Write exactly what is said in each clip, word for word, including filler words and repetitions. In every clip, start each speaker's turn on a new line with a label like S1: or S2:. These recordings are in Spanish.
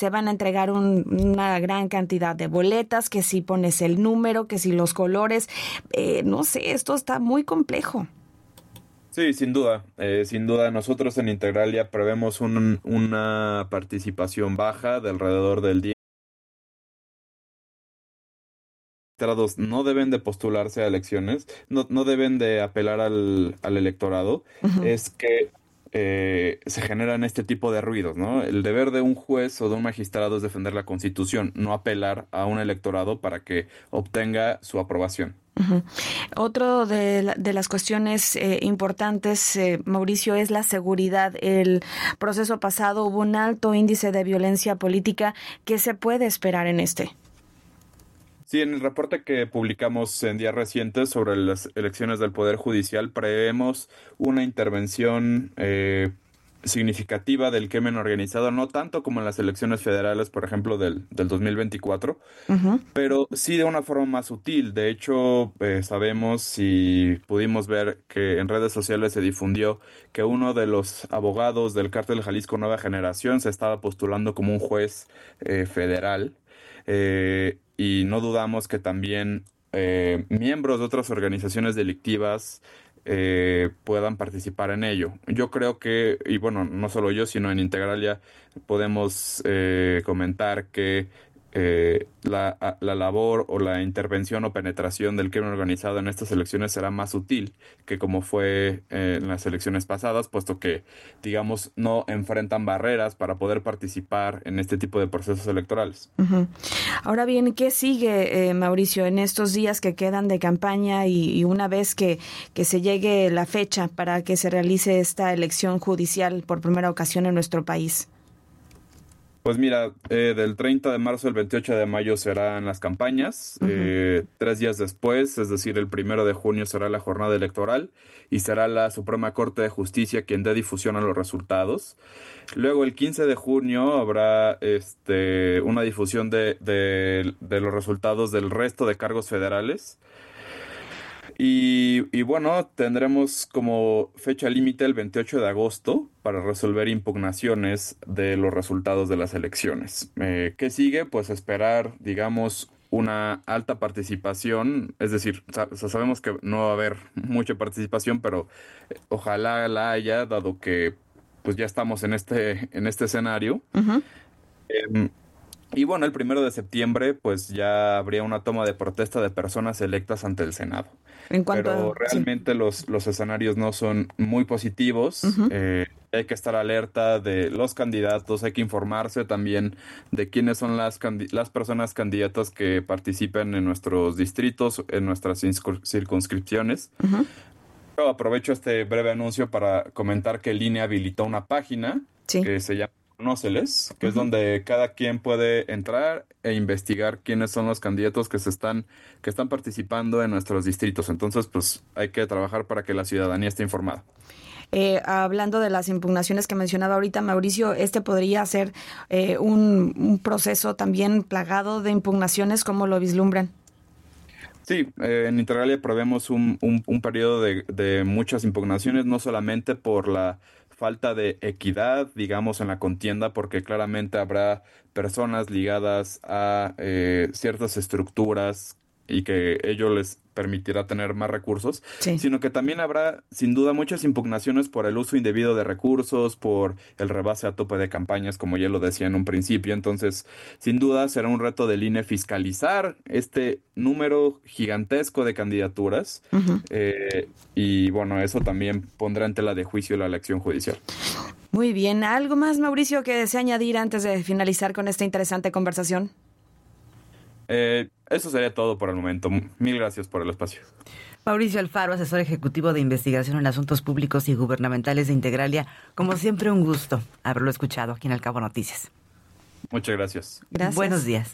S1: se van a entregar un, una gran cantidad de boletas, que si pones el número, que si los colores, eh, no sé, esto está muy complejo.
S2: Sí, sin duda, eh, sin duda nosotros en Integralia prevemos un, una participación baja de alrededor del diez. Los no deben de postularse a elecciones, no, no deben de apelar al, al electorado,
S1: Uh-huh.
S2: es que eh, se generan este tipo de ruidos, ¿no? El deber de un juez o de un magistrado es defender la Constitución, no apelar a un electorado para que obtenga su aprobación.
S1: Uh-huh. Otro de, la, de las cuestiones eh, importantes, eh, Mauricio, es la seguridad. El proceso pasado hubo un alto índice de violencia política. ¿Qué se puede esperar en este?
S2: Sí, en el reporte que publicamos en días recientes sobre las elecciones del Poder Judicial, prevemos una intervención eh, significativa del crimen organizado, no tanto como en las elecciones federales, por ejemplo, del, del dos mil veinticuatro,
S1: Uh-huh.
S2: pero sí de una forma más sutil. De hecho, eh, sabemos y pudimos ver que en redes sociales se difundió que uno de los abogados del Cártel Jalisco Nueva Generación se estaba postulando como un juez eh, federal. Eh, y no dudamos que también eh, miembros de otras organizaciones delictivas eh, puedan participar en ello. Yo creo que, y bueno, no solo yo, sino en Integralia podemos eh, comentar que eh, la, la labor o la intervención o penetración del crimen organizado en estas elecciones será más sutil que como fue eh, en las elecciones pasadas, puesto que, digamos, no enfrentan barreras para poder participar en este tipo de procesos electorales.
S1: Uh-huh. Ahora bien, ¿qué sigue, eh, Mauricio, en estos días que quedan de campaña y, y una vez que, que se llegue la fecha para que se realice esta elección judicial por primera ocasión en nuestro país?
S2: Pues mira, eh, del treinta de marzo al veintiocho de mayo serán las campañas. Uh-huh. Eh, tres días después, es decir, el primero de junio será la jornada electoral y será la Suprema Corte de Justicia quien dé difusión a los resultados. Luego, el quince de junio habrá este, una difusión de, de, de los resultados del resto de cargos federales. Y, y bueno, tendremos como fecha límite el veintiocho de agosto para resolver impugnaciones de los resultados de las elecciones. Eh, ¿Qué sigue? Pues esperar, digamos, una alta participación, es decir, sa- sabemos que no va a haber mucha participación, pero eh, ojalá la haya, dado que pues ya estamos en este, en este escenario.
S1: Uh-huh.
S2: Eh, y bueno, el primero de septiembre, pues ya habría una toma de protesta de personas electas ante el Senado.
S1: En cuanto
S2: Pero
S1: a,
S2: realmente sí. los, los escenarios no son muy positivos.
S1: Uh-huh.
S2: Eh, hay que estar alerta de los candidatos, hay que informarse también de quiénes son las, candi- las personas candidatas que participen en nuestros distritos, en nuestras inscur- circunscripciones.
S1: Uh-huh.
S2: Yo aprovecho este breve anuncio para comentar que el I N E habilitó una página
S1: Sí.
S2: que se llama Conóceles, que
S1: Uh-huh.
S2: es donde cada quien puede entrar e investigar quiénes son los candidatos que se están, que están participando en nuestros distritos. Entonces, pues hay que trabajar para que la ciudadanía esté informada.
S1: Eh, hablando de las impugnaciones que mencionaba ahorita Mauricio, este podría ser eh, un, un proceso también plagado de impugnaciones, ¿cómo lo vislumbran?
S2: Sí, eh, en Integralia prevemos un, un, un periodo de, de muchas impugnaciones, no solamente por la falta de equidad, digamos, en la contienda, porque claramente habrá personas ligadas a eh, ciertas estructuras y que ello les permitirá tener más recursos,
S1: Sí.
S2: sino que también habrá sin duda muchas impugnaciones por el uso indebido de recursos, por el rebase a tope de campañas, como ya lo decía en un principio. Entonces, sin duda será un reto del I N E fiscalizar este número gigantesco de candidaturas.
S1: Uh-huh.
S2: eh, y bueno, eso también pondrá en tela de juicio la elección judicial.
S1: Muy bien. ¿Algo más, Mauricio, que desea añadir antes de finalizar con esta interesante conversación?
S2: Eh, eso sería todo por el momento. Mil gracias por el espacio.
S3: Mauricio Alfaro, asesor ejecutivo de investigación en asuntos públicos y gubernamentales de Integralia. Como siempre, un gusto haberlo escuchado aquí en Al Cabo Noticias.
S2: Muchas gracias.
S1: Gracias.
S3: Buenos días.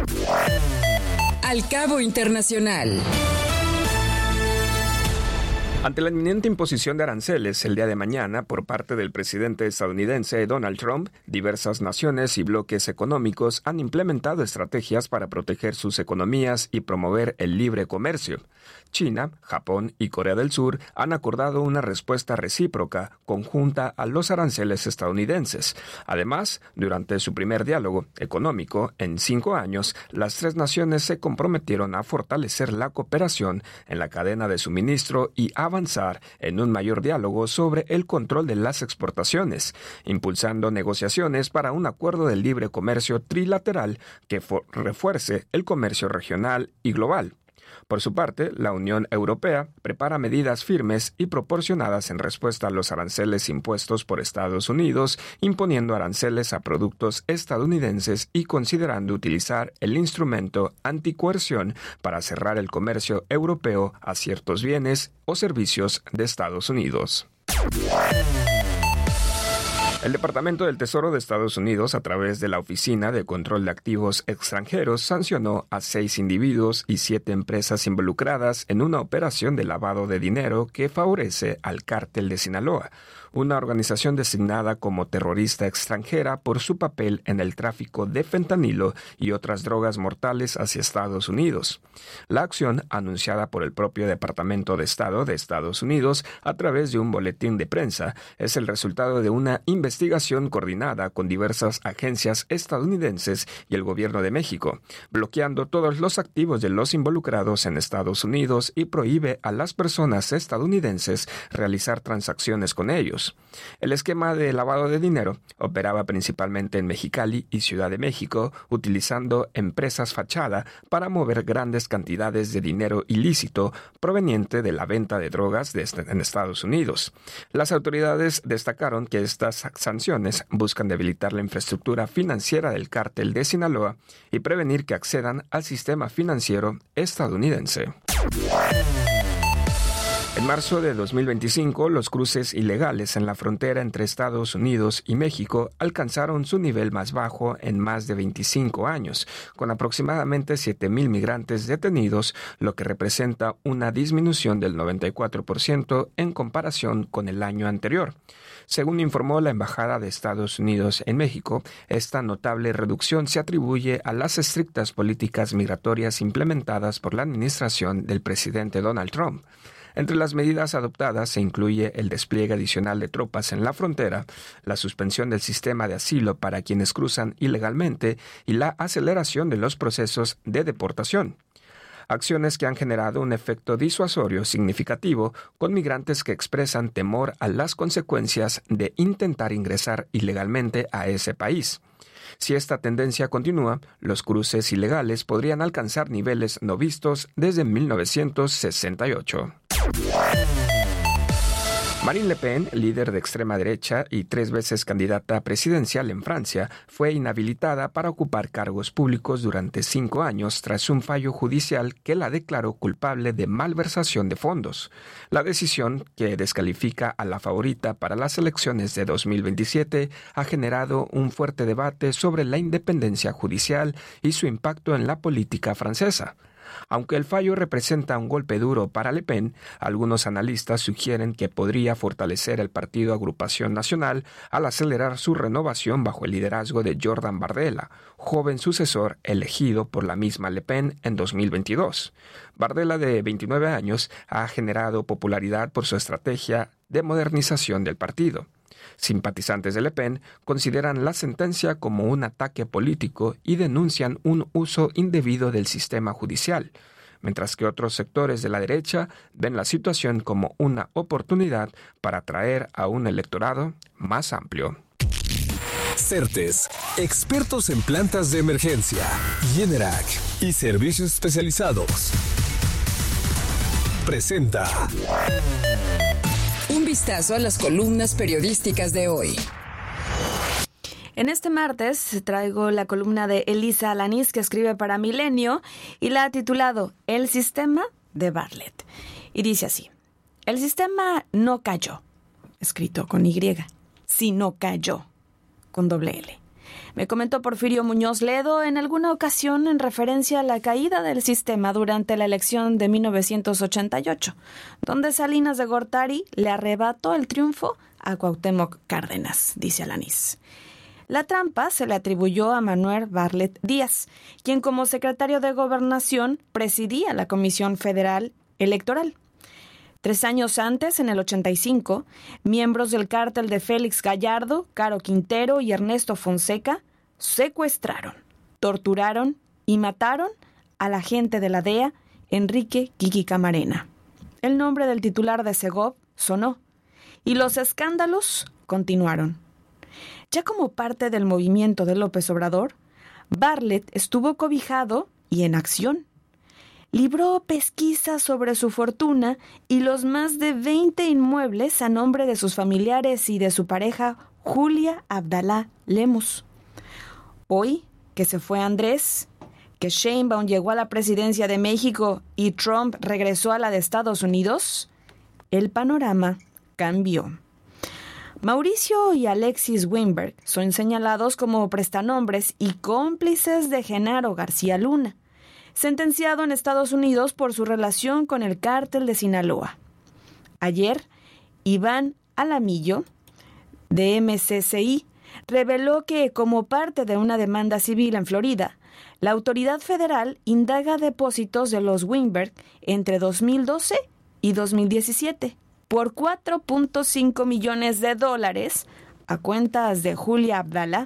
S4: Al Cabo Internacional. Ante la inminente imposición de aranceles el día de mañana por parte del presidente estadounidense Donald Trump, diversas naciones y bloques económicos han implementado estrategias para proteger sus economías y promover el libre comercio. China, Japón y Corea del Sur han acordado una respuesta recíproca conjunta a los aranceles estadounidenses. Además, durante su primer diálogo económico en cinco años, las tres naciones se comprometieron a fortalecer la cooperación en la cadena de suministro y avanzar en un mayor diálogo sobre el control de las exportaciones, impulsando negociaciones para un acuerdo de libre comercio trilateral que refuerce el comercio regional y global. Por su parte, la Unión Europea prepara medidas firmes y proporcionadas en respuesta a los aranceles impuestos por Estados Unidos, imponiendo aranceles a productos estadounidenses y considerando utilizar el instrumento anticoerción para cerrar el comercio europeo a ciertos bienes o servicios de Estados Unidos. El Departamento del Tesoro de Estados Unidos, a través de la Oficina de Control de Activos Extranjeros, sancionó a seis individuos y siete empresas involucradas en una operación de lavado de dinero que favorece al Cártel de Sinaloa, una organización designada como terrorista extranjera por su papel en el tráfico de fentanilo y otras drogas mortales hacia Estados Unidos. La acción, anunciada por el propio Departamento de Estado de Estados Unidos a través de un boletín de prensa, es el resultado de una investigación coordinada con diversas agencias estadounidenses y el gobierno de México, bloqueando todos los activos de los involucrados en Estados Unidos y prohíbe a las personas estadounidenses realizar transacciones con ellos. El esquema de lavado de dinero operaba principalmente en Mexicali y Ciudad de México, utilizando empresas fachada para mover grandes cantidades de dinero ilícito proveniente de la venta de drogas en Estados Unidos. Las autoridades destacaron que estas sanciones buscan debilitar la infraestructura financiera del Cártel de Sinaloa y prevenir que accedan al sistema financiero estadounidense. En marzo de dos mil veinticinco, los cruces ilegales en la frontera entre Estados Unidos y México alcanzaron su nivel más bajo en más de veinticinco años, con aproximadamente siete mil migrantes detenidos, lo que representa una disminución del noventa y cuatro por ciento en comparación con el año anterior. Según informó la Embajada de Estados Unidos en México, esta notable reducción se atribuye a las estrictas políticas migratorias implementadas por la administración del presidente Donald Trump. Entre las medidas adoptadas se incluye el despliegue adicional de tropas en la frontera, la suspensión del sistema de asilo para quienes cruzan ilegalmente y la aceleración de los procesos de deportación. Acciones que han generado un efecto disuasorio significativo con migrantes que expresan temor a las consecuencias de intentar ingresar ilegalmente a ese país. Si esta tendencia continúa, los cruces ilegales podrían alcanzar niveles no vistos desde mil novecientos sesenta y ocho. Marine Le Pen, líder de extrema derecha y tres veces candidata presidencial en Francia, fue inhabilitada para ocupar cargos públicos durante cinco años tras un fallo judicial que la declaró culpable de malversación de fondos. La decisión, que descalifica a la favorita para las elecciones de dos mil veintisiete, ha generado un fuerte debate sobre la independencia judicial y su impacto en la política francesa. Aunque el fallo representa un golpe duro para Le Pen, algunos analistas sugieren que podría fortalecer el partido Agrupación Nacional al acelerar su renovación bajo el liderazgo de Jordan Bardella, joven sucesor elegido por la misma Le Pen en dos mil veintidós. Bardella, de veintinueve años, ha generado popularidad por su estrategia de modernización del partido. Simpatizantes de Le Pen consideran la sentencia como un ataque político y denuncian un uso indebido del sistema judicial, mientras que otros sectores de la derecha ven la situación como una oportunidad para atraer a un electorado más amplio.
S5: Certes, expertos en plantas de emergencia, Generac y servicios especializados. Presenta
S6: un vistazo a las columnas periodísticas de hoy.
S1: En este martes traigo la columna de Elisa Alanís, que escribe para Milenio, y la ha titulado El sistema de Bartlett. Y dice así: el sistema no cayó, escrito con Y, sino cayó, con doble L. Me comentó Porfirio Muñoz Ledo en alguna ocasión en referencia a la caída del sistema durante la elección de mil novecientos ochenta y ocho, donde Salinas de Gortari le arrebató el triunfo a Cuauhtémoc Cárdenas, dice Alanís. La trampa se le atribuyó a Manuel Bartlett Díaz, quien como secretario de Gobernación presidía la Comisión Federal Electoral. Tres años antes, en el ochenta y cinco, miembros del cártel de Félix Gallardo, Caro Quintero y Ernesto Fonseca secuestraron, torturaron y mataron al agente de la D E A, Enrique Kiki Camarena. El nombre del titular de Segov sonó y los escándalos continuaron. Ya como parte del movimiento de López Obrador, Bartlett estuvo cobijado y en acción. Libró pesquisas sobre su fortuna y los más de veinte inmuebles a nombre de sus familiares y de su pareja Julia Abdalá Lemus. Hoy, que se fue Andrés, que Sheinbaum llegó a la presidencia de México y Trump regresó a la de Estados Unidos, el panorama cambió. Mauricio y Alexis Weinberg son señalados como prestanombres y cómplices de Genaro García Luna, sentenciado en Estados Unidos por su relación con el cártel de Sinaloa. Ayer, Iván Alamillo, de M C C I, reveló que, como parte de una demanda civil en Florida, la autoridad federal indaga depósitos de los Weinberg entre dos mil doce y dos mil diecisiete por cuatro punto cinco millones de dólares a cuentas de Julia Abdalá.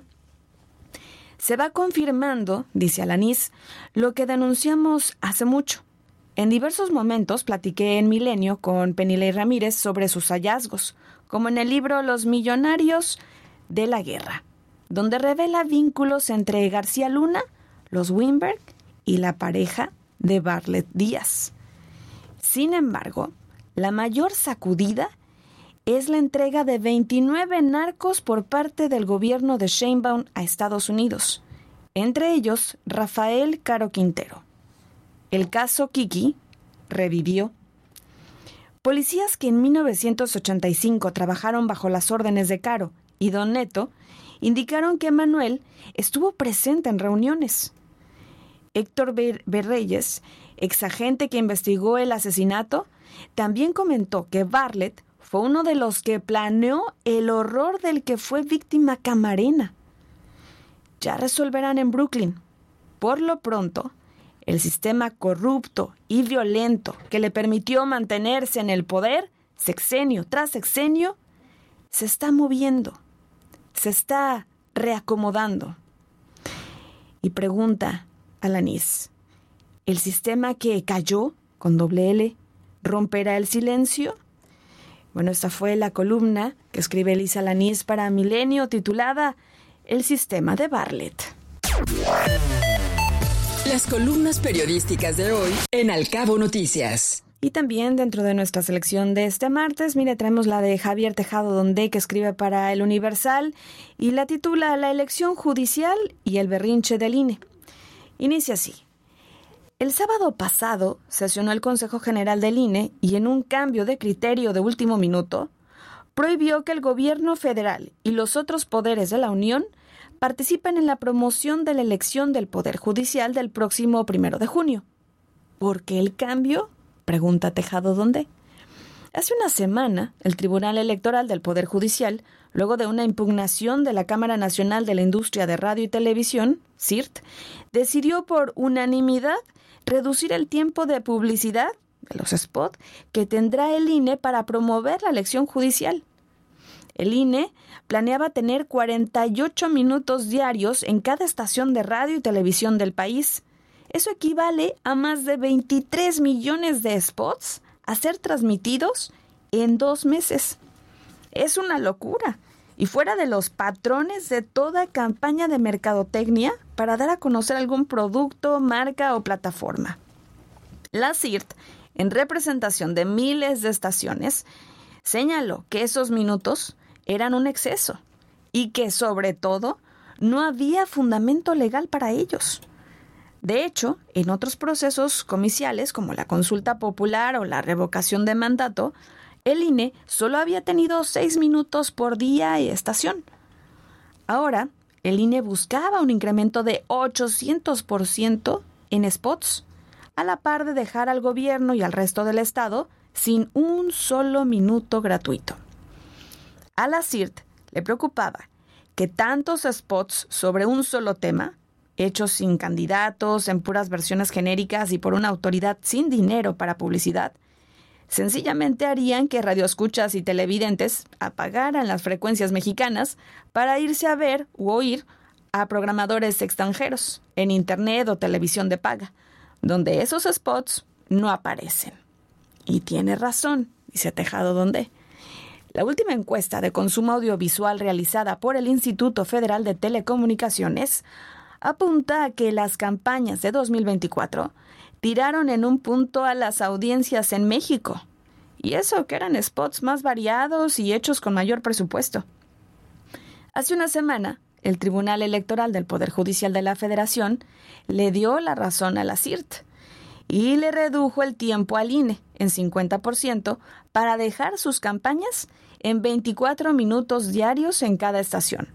S1: Se va confirmando, dice Alanís, lo que denunciamos hace mucho. En diversos momentos platiqué en Milenio con Penilei Ramírez sobre sus hallazgos, como en el libro Los Millonarios de la Guerra, donde revela vínculos entre García Luna, los Weinberg y la pareja de Bartlett Díaz. Sin embargo, la mayor sacudida es la entrega de veintinueve narcos por parte del gobierno de Sheinbaum a Estados Unidos, entre ellos Rafael Caro Quintero. El caso Kiki revivió. Policías que en mil novecientos ochenta y cinco trabajaron bajo las órdenes de Caro y Don Neto indicaron que Manuel estuvo presente en reuniones. Héctor Berreyes, exagente que investigó el asesinato, también comentó que Bartlett fue uno de los que planeó el horror del que fue víctima Camarena. Ya resolverán en Brooklyn. Por lo pronto, el sistema corrupto y violento que le permitió mantenerse en el poder, sexenio tras sexenio, se está moviendo, se está reacomodando. Y pregunta Alanís, ¿el sistema que cayó, con doble L, romperá el silencio? Bueno, esta fue la columna que escribe Elisa Alanís para Milenio, titulada El sistema de Bartlett.
S6: Las columnas periodísticas de hoy en Al Cabo Noticias.
S1: Y también dentro de nuestra selección de este martes, mire, traemos la de Javier Tejado Donde, que escribe para El Universal y la titula La elección judicial y el berrinche del I N E. Inicia así. El sábado pasado sesionó el Consejo General del I N E y en un cambio de criterio de último minuto, prohibió que el gobierno federal y los otros poderes de la Unión participen en la promoción de la elección del Poder Judicial del próximo primero de junio. ¿Por qué el cambio? Pregunta Tejado Donde. Hace una semana, el Tribunal Electoral del Poder Judicial, luego de una impugnación de la Cámara Nacional de la Industria de Radio y Televisión, C I R T, decidió por unanimidad reducir el tiempo de publicidad de los spots que tendrá el I N E para promover la elección judicial. El I N E planeaba tener cuarenta y ocho minutos diarios en cada estación de radio y televisión del país. Eso equivale a más de veintitrés millones de spots a ser transmitidos en dos meses. Es una locura. Y fuera de los patrones de toda campaña de mercadotecnia para dar a conocer algún producto, marca o plataforma. La C I R T, en representación de miles de estaciones, señaló que esos minutos eran un exceso y que, sobre todo, no había fundamento legal para ellos. De hecho, en otros procesos comiciales, como la consulta popular o la revocación de mandato, el I N E solo había tenido seis minutos por día y estación. Ahora, el I N E buscaba un incremento de ochocientos por ciento en spots, a la par de dejar al gobierno y al resto del Estado sin un solo minuto gratuito. A la C I R T le preocupaba que tantos spots sobre un solo tema, hechos sin candidatos, en puras versiones genéricas y por una autoridad sin dinero para publicidad, sencillamente harían que radioescuchas y televidentes apagaran las frecuencias mexicanas para irse a ver u oír a programadores extranjeros en internet o televisión de paga, donde esos spots no aparecen. Y tiene razón, dice Tejado Donde. La última encuesta de consumo audiovisual realizada por el Instituto Federal de Telecomunicaciones apunta a que las campañas de dos mil veinticuatro tiraron en un punto a las audiencias en México. Y eso que eran spots más variados y hechos con mayor presupuesto. Hace una semana, el Tribunal Electoral del Poder Judicial de la Federación le dio la razón a la C I R T y le redujo el tiempo al I N E en cincuenta por ciento para dejar sus campañas en veinticuatro minutos diarios en cada estación.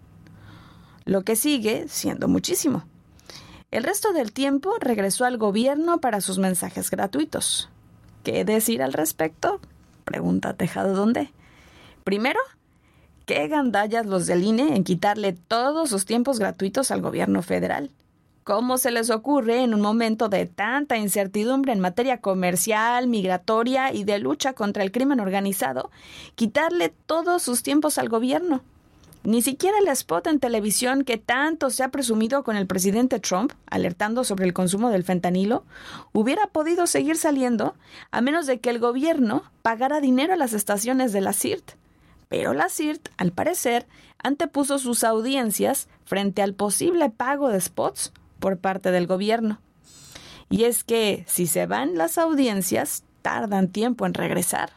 S1: Lo que sigue siendo muchísimo. El resto del tiempo regresó al gobierno para sus mensajes gratuitos. ¿Qué decir al respecto? Pregunta Tejado Donde. Primero, ¿qué gandallas los del I N E en quitarle todos sus tiempos gratuitos al gobierno federal? ¿Cómo se les ocurre en un momento de tanta incertidumbre en materia comercial, migratoria y de lucha contra el crimen organizado, quitarle todos sus tiempos al gobierno? Ni siquiera el spot en televisión que tanto se ha presumido con el presidente Trump, alertando sobre el consumo del fentanilo, hubiera podido seguir saliendo a menos de que el gobierno pagara dinero a las estaciones de la C I R T. Pero la C I R T, al parecer, antepuso sus audiencias frente al posible pago de spots por parte del gobierno. Y es que, si se van las audiencias, tardan tiempo en regresar.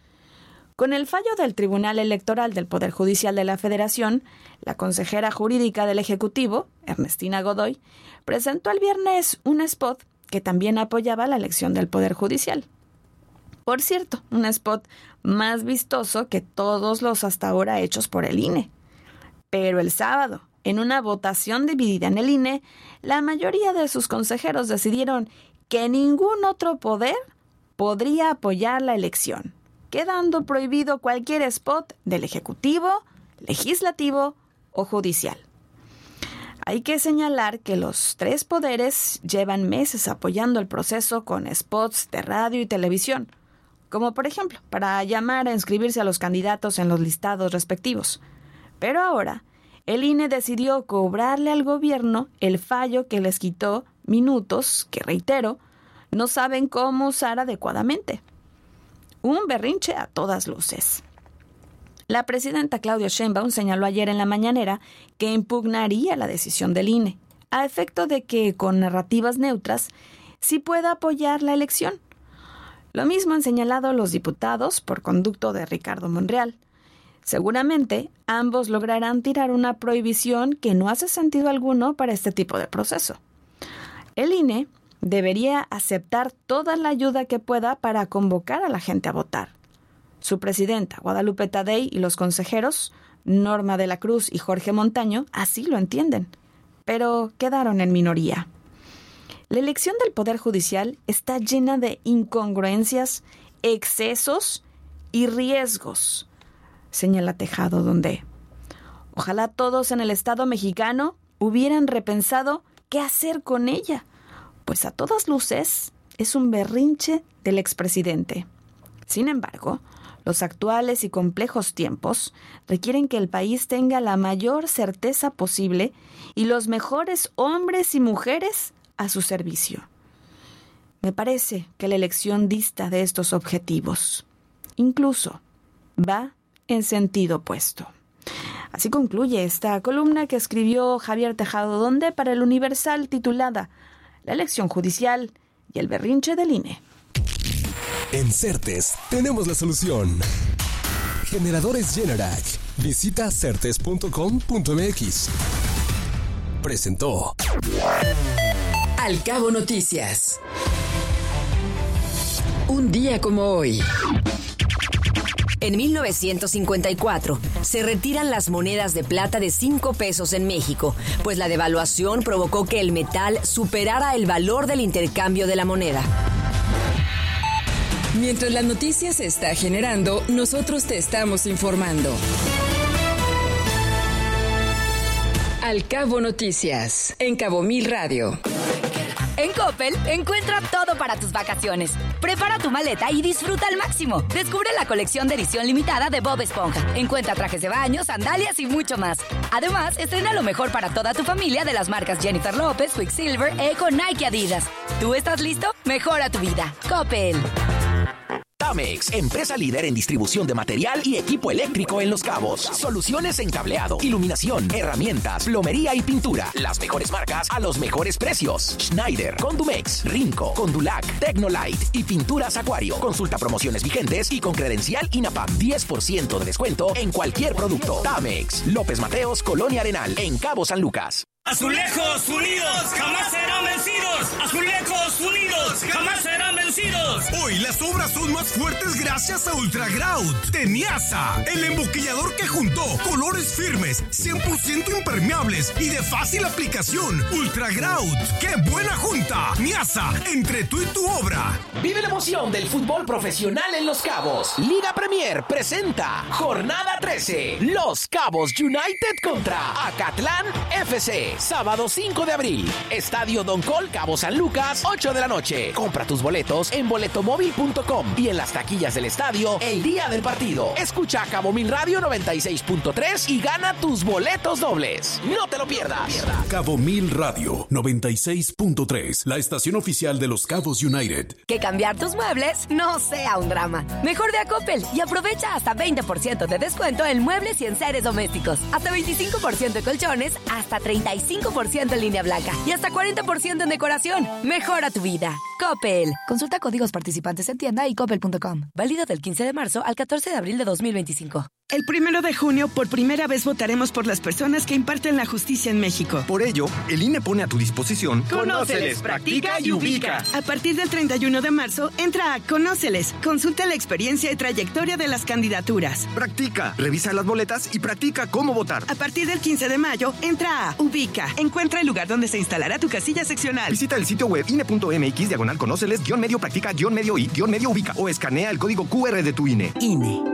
S1: Con el fallo del Tribunal Electoral del Poder Judicial de la Federación, la consejera jurídica del Ejecutivo, Ernestina Godoy, presentó el viernes un spot que también apoyaba la elección del Poder Judicial. Por cierto, un spot más vistoso que todos los hasta ahora hechos por el I N E. Pero el sábado, en una votación dividida en el I N E, la mayoría de sus consejeros decidieron que ningún otro poder podría apoyar la elección, quedando prohibido cualquier spot del Ejecutivo, Legislativo o Judicial. Hay que señalar que los tres poderes llevan meses apoyando el proceso con spots de radio y televisión, como por ejemplo para llamar a inscribirse a los candidatos en los listados respectivos. Pero ahora, el I N E decidió cobrarle al gobierno el fallo que les quitó minutos que, reitero, no saben cómo usar adecuadamente. Un berrinche a todas luces. La presidenta Claudia Sheinbaum señaló ayer en la mañanera que impugnaría la decisión del I N E, a efecto de que, con narrativas neutras, sí pueda apoyar la elección. Lo mismo han señalado los diputados por conducto de Ricardo Monreal. Seguramente, ambos lograrán tirar una prohibición que no hace sentido alguno para este tipo de proceso. El I N E debería aceptar toda la ayuda que pueda para convocar a la gente a votar. Su presidenta, Guadalupe Tadei, y los consejeros, Norma de la Cruz y Jorge Montaño, así lo entienden, pero quedaron en minoría. La elección del Poder Judicial está llena de incongruencias, excesos y riesgos, señala Tejado Donde. Ojalá todos en el Estado mexicano hubieran repensado qué hacer con ella, pues a todas luces es un berrinche del expresidente. Sin embargo, los actuales y complejos tiempos requieren que el país tenga la mayor certeza posible y los mejores hombres y mujeres a su servicio. Me parece que la elección dista de estos objetivos. Incluso va en sentido opuesto. Así concluye esta columna que escribió Javier Tejado Donde para El Universal, titulada La elección judicial y el berrinche del I N E.
S5: En Certes tenemos la solución. Generadores Generac. Visita certes punto com punto m x. Presentó
S6: Al Cabo Noticias. Un día como hoy.
S7: En mil novecientos cincuenta y cuatro se retiran las monedas de plata de cinco pesos en México, pues la devaluación provocó que el metal superara el valor del intercambio de la moneda.
S6: Mientras la noticia se está generando, nosotros te estamos informando. Al Cabo Noticias, en Cabo Mil Radio.
S8: En Coppel, encuentra todo para tus vacaciones. Prepara tu maleta y disfruta al máximo. Descubre la colección de edición limitada de Bob Esponja. Encuentra trajes de baño, sandalias y mucho más. Además, estrena lo mejor para toda tu familia de las marcas Jennifer López, Quicksilver, Eco, Nike, Adidas. ¿Tú estás listo? Mejora tu vida. Coppel.
S9: Tamex, empresa líder en distribución de material y equipo eléctrico en Los Cabos. Soluciones en cableado, iluminación, herramientas, plomería y pintura. Las mejores marcas a los mejores precios. Schneider, Condumex, Rinco, Condulac, Tecnolite y Pinturas Acuario. Consulta promociones vigentes y con credencial INAPAM. diez por ciento de descuento en cualquier producto. Tamex, López Mateos, Colonia Arenal, en Cabo San Lucas.
S10: Azulejos Unidos jamás serán vencidos. Azulejos Unidos jamás serán vencidos.
S11: Hoy las obras son más fuertes gracias a Ultragrout de Niasa, el emboquillador que juntó colores firmes, cien por ciento impermeables y de fácil aplicación. Ultragrout, ¡qué buena junta! Niasa, entre tú y tu obra.
S9: Vive la emoción del fútbol profesional en Los Cabos. Liga Premier presenta Jornada trece. Los Cabos United contra Acatlán F C. Sábado cinco de abril. Estadio Don Col, Cabo San Lucas, ocho de la noche. Compra tus boletos en boletomóvil punto com y en las taquillas del estadio el día del partido. Escucha Cabo Mil Radio noventa y seis punto tres y gana tus boletos dobles. No te lo pierdas.
S5: Cabo Mil Radio noventa y seis punto tres, la estación oficial de Los Cabos United.
S8: Que cambiar tus muebles no sea un drama. Mejor de a Coppel y aprovecha hasta veinte por ciento de descuento en muebles y enseres domésticos. Hasta veinticinco por ciento en colchones, hasta treinta y cinco por ciento en línea blanca y hasta cuarenta por ciento en decoración. Mejora tu vida. Coppel. Consulta códigos participantes en tienda y coppel punto com. Válido del quince de marzo al catorce de abril de dos mil veinticinco.
S12: El primero de junio, por primera vez votaremos por las personas que imparten la justicia en México.
S13: Por ello, el I N E pone a tu disposición
S12: Conóceles, practica y ubica. A partir del treinta y uno de marzo, entra a Conóceles. Consulta la experiencia y trayectoria de las candidaturas.
S13: Practica, revisa las boletas y practica cómo votar.
S12: A partir del quince de mayo, entra a Ubica. Encuentra el lugar donde se instalará tu casilla seccional.
S13: Visita el sitio web ine punto mx diagonal conóceles guión medio practica guión medio y guión medio ubica o escanea el código Q R de tu I N E.
S8: I N E.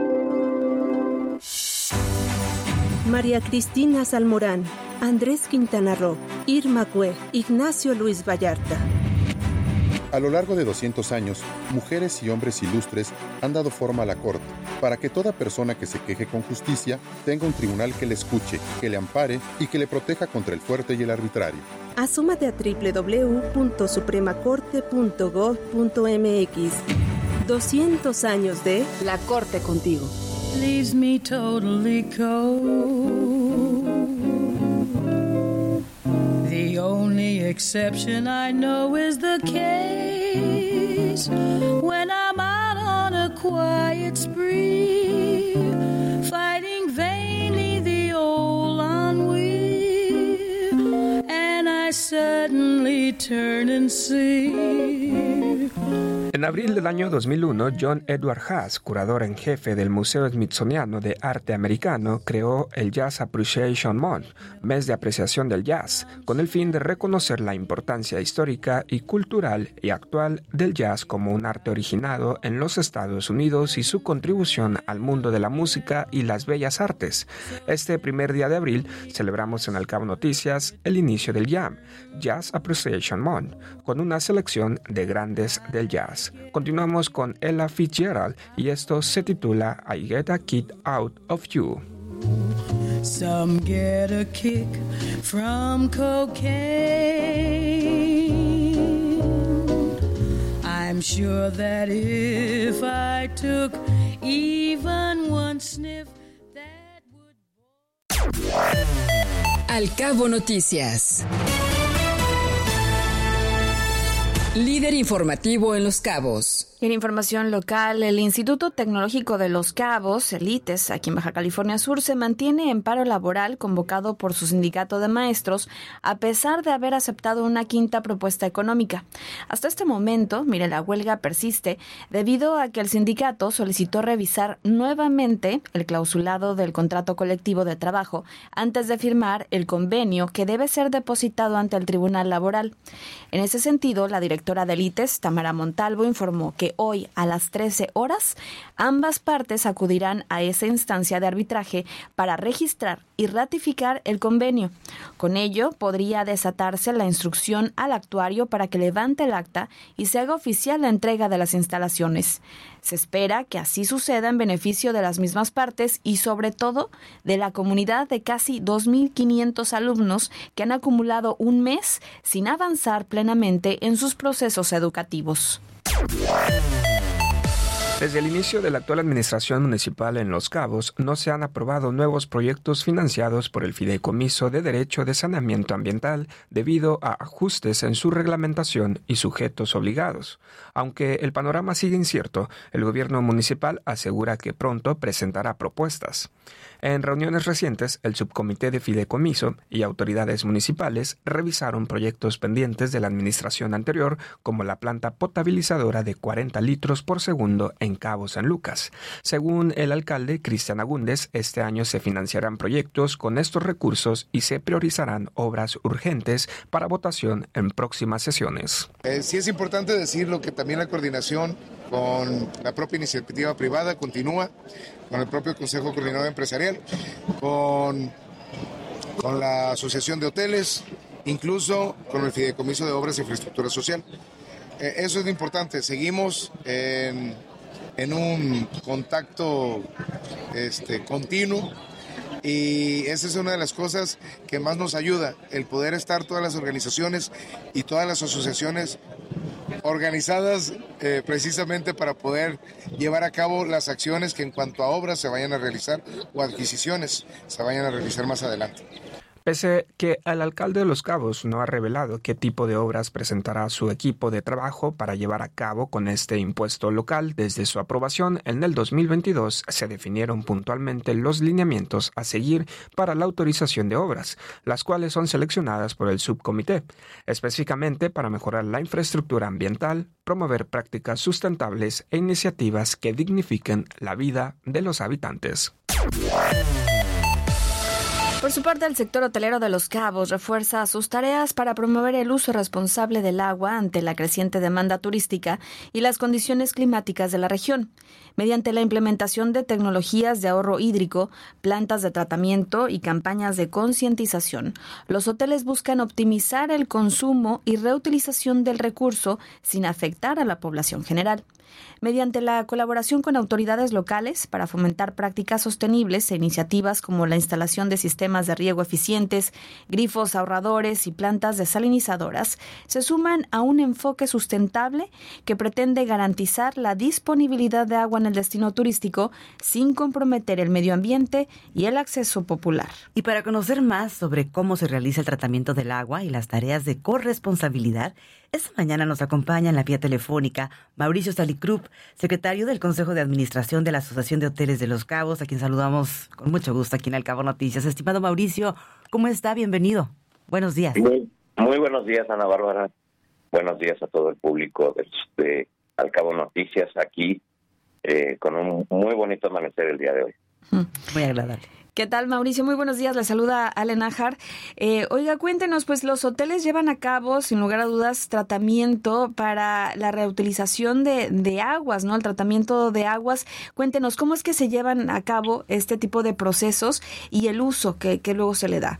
S14: María Cristina Salmorán, Andrés Quintana Roo, Irma Cue, Ignacio Luis Vallarta.
S15: A lo largo de doscientos años, mujeres y hombres ilustres han dado forma a la Corte, para que toda persona que se queje con justicia tenga un tribunal que le escuche, que le ampare y que le proteja contra el fuerte y el arbitrario.
S14: Asómate a doble u doble u doble u punto suprema corte punto gov punto mx. doscientos años de
S16: La Corte contigo.
S17: Leaves me totally cold. The only exception I know is the case when I'm out on a quiet spree, fighting vainly the old ennui, and I suddenly turn and see.
S4: En abril del año dos mil uno, John Edward Haas, curador en jefe del Museo Smithsoniano de Arte Americano, creó el Jazz Appreciation Month, mes de apreciación del jazz, con el fin de reconocer la importancia histórica y cultural y actual del jazz como un arte originado en los Estados Unidos y su contribución al mundo de la música y las bellas artes. Este primer día de abril celebramos en Al Cabo Noticias el inicio del Jam, Jazz Appreciation Month, con una selección de grandes del jazz. Continuamos con Ella Fitzgerald y esto se titula I Get a Kick Out of You.
S17: Some get a kick from cocaine. I'm sure that if I took even one sniff, that would...
S6: Al Cabo Noticias. Líder informativo en Los Cabos.
S1: En información local, el Instituto Tecnológico de Los Cabos, el I T E S, aquí en Baja California Sur, se mantiene en paro laboral convocado por su sindicato de maestros, a pesar de haber aceptado una quinta propuesta económica. Hasta este momento, mire, la huelga persiste debido a que el sindicato solicitó revisar nuevamente el clausulado del contrato colectivo de trabajo antes de firmar el convenio que debe ser depositado ante el Tribunal Laboral. En ese sentido, la directora del I T E S, Tamara Montalvo, informó que hoy a las trece horas ambas partes acudirán a esa instancia de arbitraje para registrar y ratificar el convenio. Con ello podría desatarse la instrucción al actuario para que levante el acta y se haga oficial la entrega de las instalaciones. Se espera que así suceda en beneficio de las mismas partes y sobre todo de la comunidad de casi dos mil quinientos alumnos que han acumulado un mes sin avanzar plenamente en sus procesos educativos.
S4: Desde el inicio de la actual administración municipal en Los Cabos, no se han aprobado nuevos proyectos financiados por el Fideicomiso de Derecho de Saneamiento Ambiental debido a ajustes en su reglamentación y sujetos obligados. Aunque el panorama sigue incierto, el gobierno municipal asegura que pronto presentará propuestas. En reuniones recientes, el subcomité de Fideicomiso y autoridades municipales revisaron proyectos pendientes de la administración anterior, como la planta potabilizadora de cuarenta litros por segundo en Cabo San Lucas. Según el alcalde Cristian Agúndez, este año se financiarán proyectos con estos recursos y se priorizarán obras urgentes para votación en próximas sesiones.
S16: Eh, sí es importante decirlo que también la coordinación con la propia iniciativa privada continúa, con el propio Consejo Coordinador Empresarial, con, con la Asociación de Hoteles, incluso con el Fideicomiso de Obras e Infraestructura Social. Eh, eso es lo importante, seguimos en, en un contacto este, continuo y esa es una de las cosas que más nos ayuda, el poder estar todas las organizaciones y todas las asociaciones organizadas eh, precisamente para poder llevar a cabo las acciones que en cuanto a obras se vayan a realizar o adquisiciones se vayan a realizar más adelante.
S4: Pese que el alcalde de Los Cabos no ha revelado qué tipo de obras presentará su equipo de trabajo para llevar a cabo con este impuesto local, desde su aprobación en el dos mil veintidós se definieron puntualmente los lineamientos a seguir para la autorización de obras, las cuales son seleccionadas por el subcomité, específicamente para mejorar la infraestructura ambiental, promover prácticas sustentables e iniciativas que dignifiquen la vida de los habitantes.
S1: Por su parte, el sector hotelero de Los Cabos refuerza sus tareas para promover el uso responsable del agua ante la creciente demanda turística y las condiciones climáticas de la región. Mediante la implementación de tecnologías de ahorro hídrico, plantas de tratamiento y campañas de concientización, los hoteles buscan optimizar el consumo y reutilización del recurso sin afectar a la población general. Mediante la colaboración con autoridades locales para fomentar prácticas sostenibles e iniciativas como la instalación de sistemas de riego eficientes, grifos ahorradores y plantas desalinizadoras, se suman a un enfoque sustentable que pretende garantizar la disponibilidad de agua en el destino turístico sin comprometer el medio ambiente y el acceso popular.
S3: Y para conocer más sobre cómo se realiza el tratamiento del agua y las tareas de corresponsabilidad, esta mañana nos acompaña en la vía telefónica Mauricio Salicrup, secretario del Consejo de Administración de la Asociación de Hoteles de Los Cabos, a quien saludamos con mucho gusto aquí en Al Cabo Noticias. Estimado Mauricio, ¿cómo está? Bienvenido. Buenos días.
S18: Muy, muy buenos días, Ana Bárbara. Buenos días a todo el público de, de Al Cabo Noticias, aquí eh, con un muy bonito amanecer el día de hoy.
S3: Muy agradable.
S1: ¿Qué tal, Mauricio? Muy buenos días. Le saluda Ale Nájar. Eh, oiga, cuéntenos, pues los hoteles llevan a cabo, sin lugar a dudas, tratamiento para la reutilización de, de aguas, ¿no? El tratamiento de aguas. Cuéntenos, ¿cómo es que se llevan a cabo este tipo de procesos y el uso que, que luego se le da?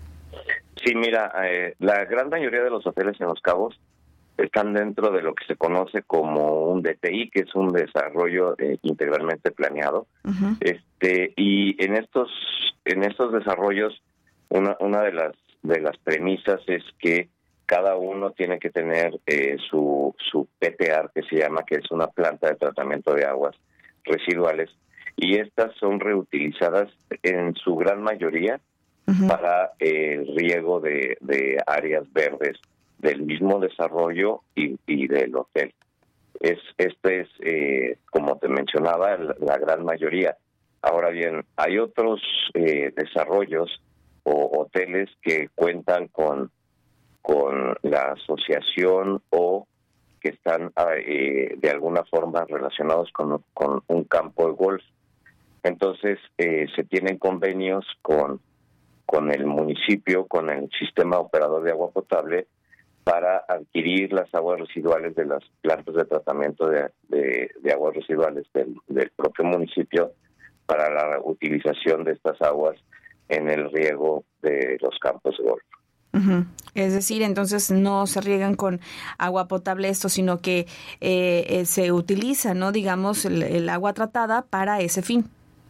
S18: Sí, mira, eh, la gran mayoría de los hoteles en Los Cabos están dentro de lo que se conoce como un D T I, que es un desarrollo eh, integralmente planeado. Uh-huh. Este y en estos en estos desarrollos una una de las de las premisas es que cada uno tiene que tener eh, su su P T A R, que se llama, que es una planta de tratamiento de aguas residuales, y estas son reutilizadas en su gran mayoría uh-huh. para el riego de de áreas verdes del mismo desarrollo y, y del hotel. Es, este es, eh, como te mencionaba, la, la gran mayoría. Ahora bien, hay otros eh, desarrollos o hoteles que cuentan con, con la asociación o que están eh, de alguna forma relacionados con, con un campo de golf. Entonces, eh, se tienen convenios con, con el municipio, con el sistema operador de agua potable, para adquirir las aguas residuales de las plantas de tratamiento de, de, de aguas residuales del, del propio municipio para la utilización de estas aguas en el riego de los campos de golf.
S1: Uh-huh. Es decir, entonces no se riegan con agua potable esto, sino que eh, eh, se utiliza, ¿no? Digamos, el, el agua tratada para ese fin.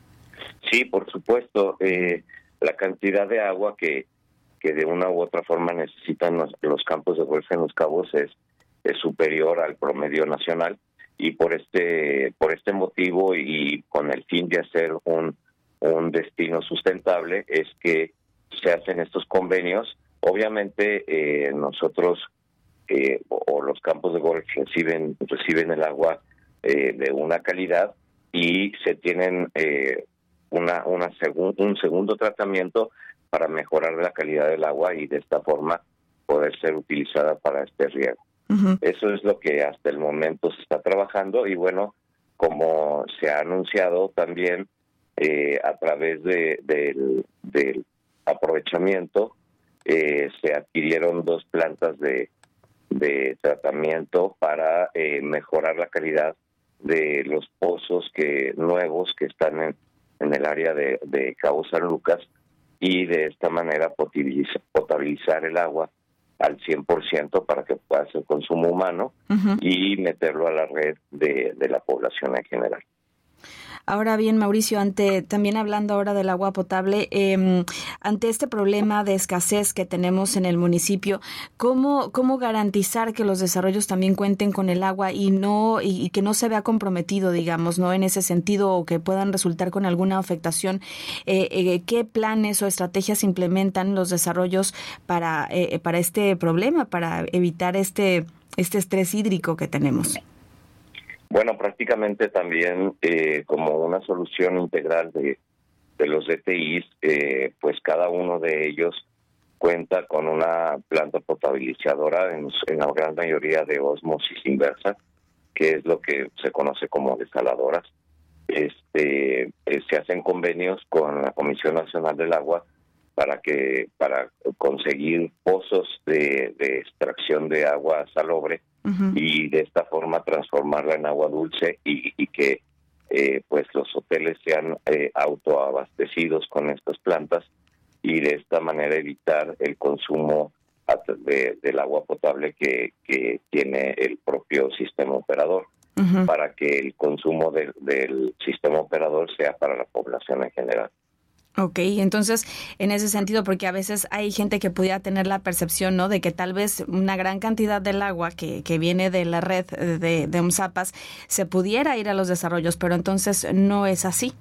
S18: Sí, por supuesto. Eh, la cantidad de agua que, que de una u otra forma necesitan los, los campos de golf en Los Cabos es, es superior al promedio nacional, y por este por este motivo y con el fin de hacer un, un destino sustentable es que se hacen estos convenios. Obviamente eh, nosotros eh, o, o los campos de golf reciben reciben el agua eh, de una calidad y se tienen eh, una una segun, un segundo tratamiento para mejorar la calidad del agua y de esta forma poder ser utilizada para este riego. Uh-huh. Eso es lo que hasta el momento se está trabajando, y bueno, como se ha anunciado también eh, a través de, de, del aprovechamiento, eh, se adquirieron dos plantas de, de tratamiento para eh, mejorar la calidad de los pozos que nuevos que están en, en el área de, de Cabo San Lucas, y de esta manera potabilizar, potabilizar el agua al cien por ciento para que pueda ser consumo humano, uh-huh, y meterlo a la red de, de la población en general.
S1: Ahora bien, Mauricio, ante también hablando ahora del agua potable, eh, ante este problema de escasez que tenemos en el municipio, ¿cómo, cómo garantizar que los desarrollos también cuenten con el agua y no y, y que no se vea comprometido, digamos, no en ese sentido, o que puedan resultar con alguna afectación? Eh, eh, ¿Qué planes o estrategias implementan los desarrollos para eh, para este problema, para evitar este este estrés hídrico que tenemos?
S18: Bueno, prácticamente también eh, como una solución integral de, de los D T Is, eh, pues cada uno de ellos cuenta con una planta potabilizadora, en, en la gran mayoría de ósmosis inversa, que es lo que se conoce como desaladoras. Este, eh, se hacen convenios con la Comisión Nacional del Agua para que para conseguir pozos de, de extracción de agua salobre, uh-huh, y de esta forma transformarla en agua dulce y, y que eh, pues los hoteles sean eh, autoabastecidos con estas plantas, y de esta manera evitar el consumo de, del agua potable que, que tiene el propio sistema operador, uh-huh, para que el consumo de, del sistema operador sea para la población en general.
S1: Ok, entonces, en ese sentido, porque a veces hay gente que pudiera tener la percepción, ¿no?, de que tal vez una gran cantidad del agua que, que viene de la red de, de UMSAPAS se pudiera ir a los desarrollos, pero entonces no es así.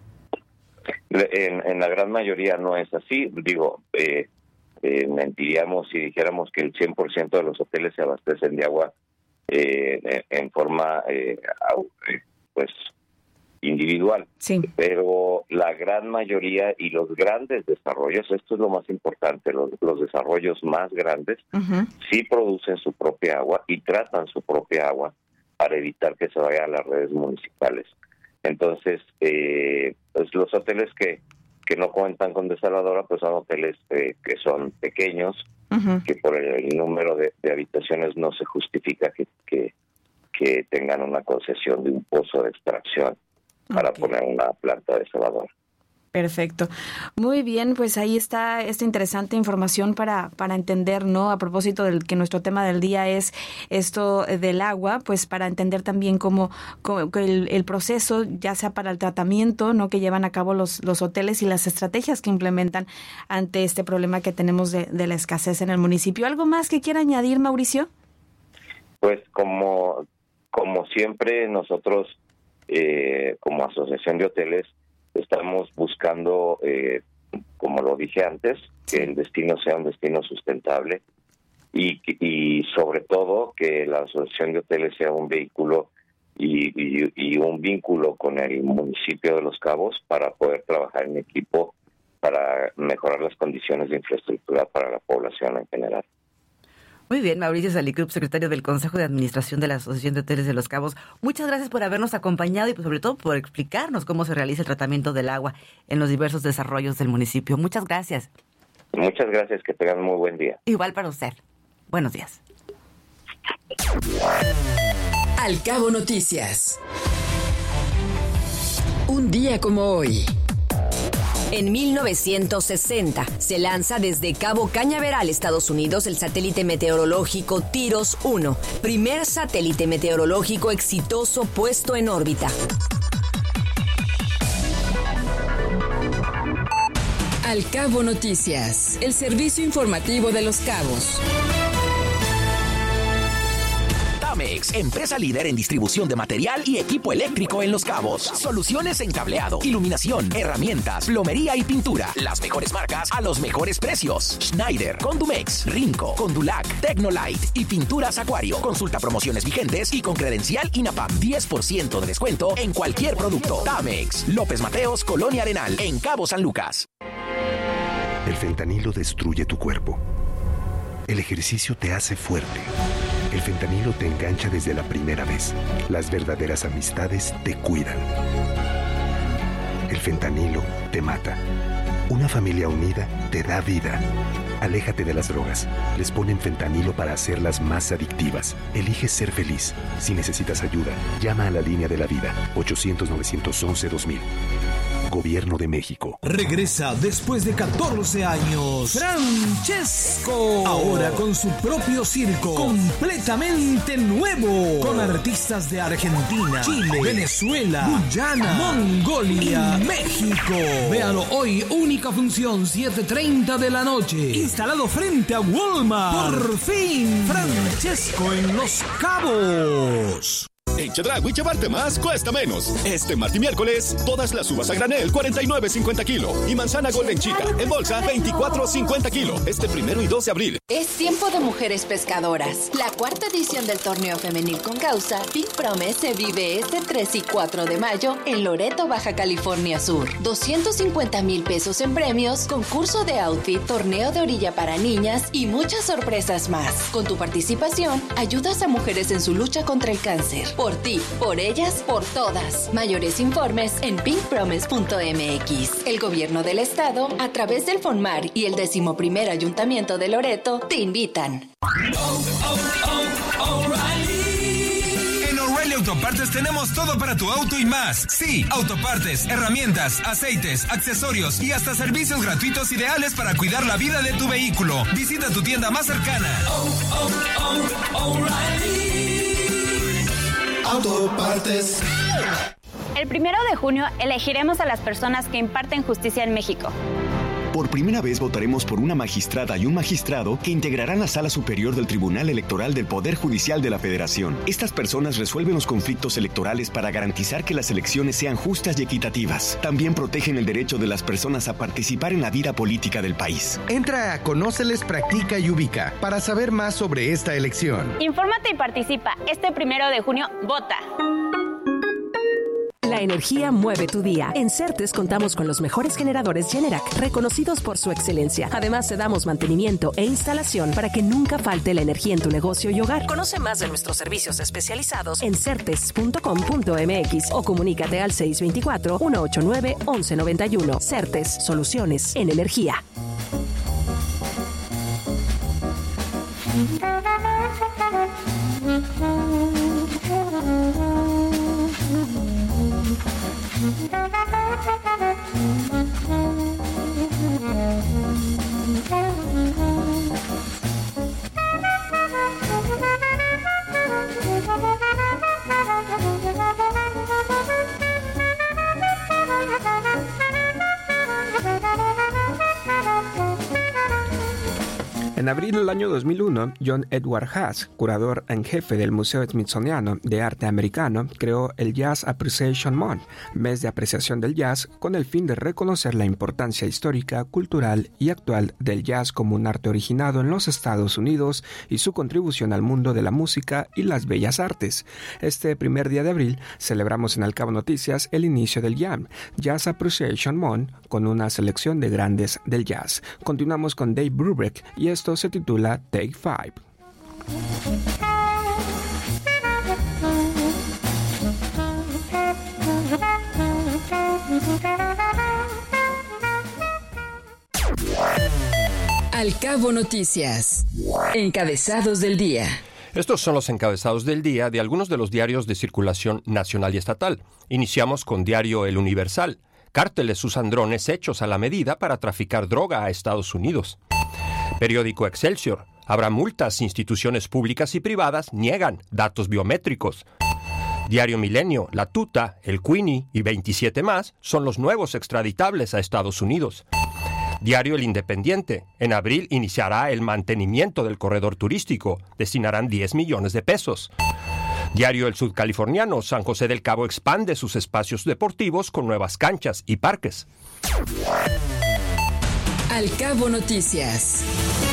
S18: En, en la gran mayoría no es así. Digo, eh, eh, mentiríamos si dijéramos que el cien por ciento de los hoteles se abastecen de agua eh, en forma, eh, pues, individual, sí, pero la gran mayoría y los grandes desarrollos, esto es lo más importante, los, los desarrollos más grandes, uh-huh, sí producen su propia agua y tratan su propia agua para evitar que se vaya a las redes municipales. Entonces, eh, pues los hoteles que, que no cuentan con desaladora, pues son hoteles eh, que son pequeños, uh-huh, que por el, el número de, de habitaciones no se justifica que, que, que tengan una concesión de un pozo de extracción para okay, poner una planta desaladora.
S1: Perfecto. Muy bien, pues ahí está esta interesante información para para entender, ¿no? A propósito del que nuestro tema del día es esto del agua, pues para entender también cómo, cómo el, el proceso, ya sea para el tratamiento, ¿no?, que llevan a cabo los los hoteles, y las estrategias que implementan ante este problema que tenemos de, de la escasez en el municipio. ¿Algo más que quiera añadir, Mauricio?
S18: Pues como como siempre nosotros Eh, como asociación de hoteles estamos buscando, eh, como lo dije antes, que el destino sea un destino sustentable, y, y sobre todo que la asociación de hoteles sea un vehículo y, y, y un vínculo con el municipio de Los Cabos para poder trabajar en equipo para mejorar las condiciones de infraestructura para la población en general.
S3: Muy bien, Mauricio Salicrup, secretario del Consejo de Administración de la Asociación de Hoteles de Los Cabos. Muchas gracias por habernos acompañado y pues, sobre todo por explicarnos cómo se realiza el tratamiento del agua en los diversos desarrollos del municipio. Muchas gracias.
S18: Muchas gracias, que tengan muy buen día.
S3: Igual para usted. Buenos días.
S6: Al Cabo Noticias. Un día como hoy.
S7: En mil novecientos sesenta se lanza desde Cabo Cañaveral, Estados Unidos, el satélite meteorológico TIROS uno, primer satélite meteorológico exitoso puesto en órbita.
S6: Al Cabo Noticias, el servicio informativo de Los Cabos.
S9: Tamex, empresa líder en distribución de material y equipo eléctrico en Los Cabos. Soluciones en cableado, iluminación, herramientas, plomería y pintura. Las mejores marcas a los mejores precios. Schneider, Condumex, Rinco, Condulac, Tecnolite y Pinturas Acuario. Consulta promociones vigentes y con credencial INAPAM. diez por ciento de descuento en cualquier producto. Tamex, López Mateos, Colonia Arenal, en Cabo San Lucas.
S19: El fentanilo destruye tu cuerpo. El ejercicio te hace fuerte. El fentanilo te engancha desde la primera vez. Las verdaderas amistades te cuidan. El fentanilo te mata. Una familia unida te da vida. Aléjate de las drogas. Les ponen fentanilo para hacerlas más adictivas. Elige ser feliz. Si necesitas ayuda, llama a la línea de la vida. ochocientos, novecientos once, dos mil. Gobierno de México.
S11: Regresa después de catorce años. Francesco. Ahora con su propio circo. Completamente nuevo. Con artistas de Argentina, Chile, Venezuela, Guyana, Mongolia y México. Véalo hoy, única función, siete treinta de la noche. Instalado frente a Walmart. Por fin, Francesco en Los Cabos.
S20: En Chedraui llevarte más cuesta menos. Este martes y miércoles, todas las uvas a granel cuarenta y nueve cincuenta kilo y manzana Golden Chica en bolsa veinticuatro cincuenta kilo. Este primero y dos de abril.
S21: Es tiempo de mujeres pescadoras. La cuarta edición del torneo femenil con causa Pink Promise se vive este tres y cuatro de mayo en Loreto, Baja California Sur. doscientos cincuenta mil pesos en premios, concurso de outfit, torneo de orilla para niñas y muchas sorpresas más. Con tu participación, ayudas a mujeres en su lucha contra el cáncer. Por ti, por ellas, por todas. Mayores informes en pink promise punto m x. El gobierno del estado, a través del FONMAR y el decimoprimer ayuntamiento de Loreto, te invitan.
S11: Oh, oh, oh, O'Reilly. En O'Reilly Autopartes tenemos todo para tu auto y más. Sí, autopartes, herramientas, aceites, accesorios y hasta servicios gratuitos ideales para cuidar la vida de tu vehículo. Visita tu tienda más cercana. Oh, oh, oh, O'Reilly. Autopartes.
S22: El primero de junio elegiremos a las personas que imparten justicia en México.
S23: Por primera vez votaremos por una magistrada y un magistrado que integrarán la Sala Superior del Tribunal Electoral del Poder Judicial de la Federación. Estas personas resuelven los conflictos electorales para garantizar que las elecciones sean justas y equitativas. También protegen el derecho de las personas a participar en la vida política del país.
S24: Entra a Conóceles, Practica y Ubica para saber más sobre esta elección.
S22: Infórmate y participa. Este primero de junio, vota.
S25: La energía mueve tu día. En Certes contamos con los mejores generadores Generac, reconocidos por su excelencia. Además, te damos mantenimiento e instalación para que nunca falte la energía en tu negocio y hogar. Conoce más de nuestros servicios especializados en certes punto com punto m x o comunícate al seis dos cuatro, uno ocho nueve, once noventa y uno. Certes, soluciones en energía.
S4: En abril del año dos mil uno, John Edward Haas, curador en jefe del Museo Smithsoniano de Arte Americano, creó el Jazz Appreciation Month, mes de apreciación del jazz, con el fin de reconocer la importancia histórica, cultural y actual del jazz como un arte originado en los Estados Unidos y su contribución al mundo de la música y las bellas artes. Este primer día de abril celebramos en Al Cabo Noticias el inicio del Jam, Jazz Appreciation Month, con una selección de grandes del jazz. Continuamos con Dave Brubeck y esto se titula Take Five.
S6: Al Cabo Noticias. Encabezados del día.
S2: Estos son los encabezados del día de algunos de los diarios de circulación nacional y estatal. Iniciamos con Diario El Universal. Cárteles usan drones hechos a la medida para traficar droga a Estados Unidos. Periódico Excelsior. Habrá multas, instituciones públicas y privadas niegan datos biométricos. Diario Milenio. La Tuta, el Queenie y veintisiete más son los nuevos extraditables a Estados Unidos. Diario El Independiente. En abril iniciará el mantenimiento del corredor turístico. Destinarán diez millones de pesos. Diario El Sudcaliforniano. San José del Cabo expande sus espacios deportivos con nuevas canchas y parques.
S6: Al Cabo Noticias.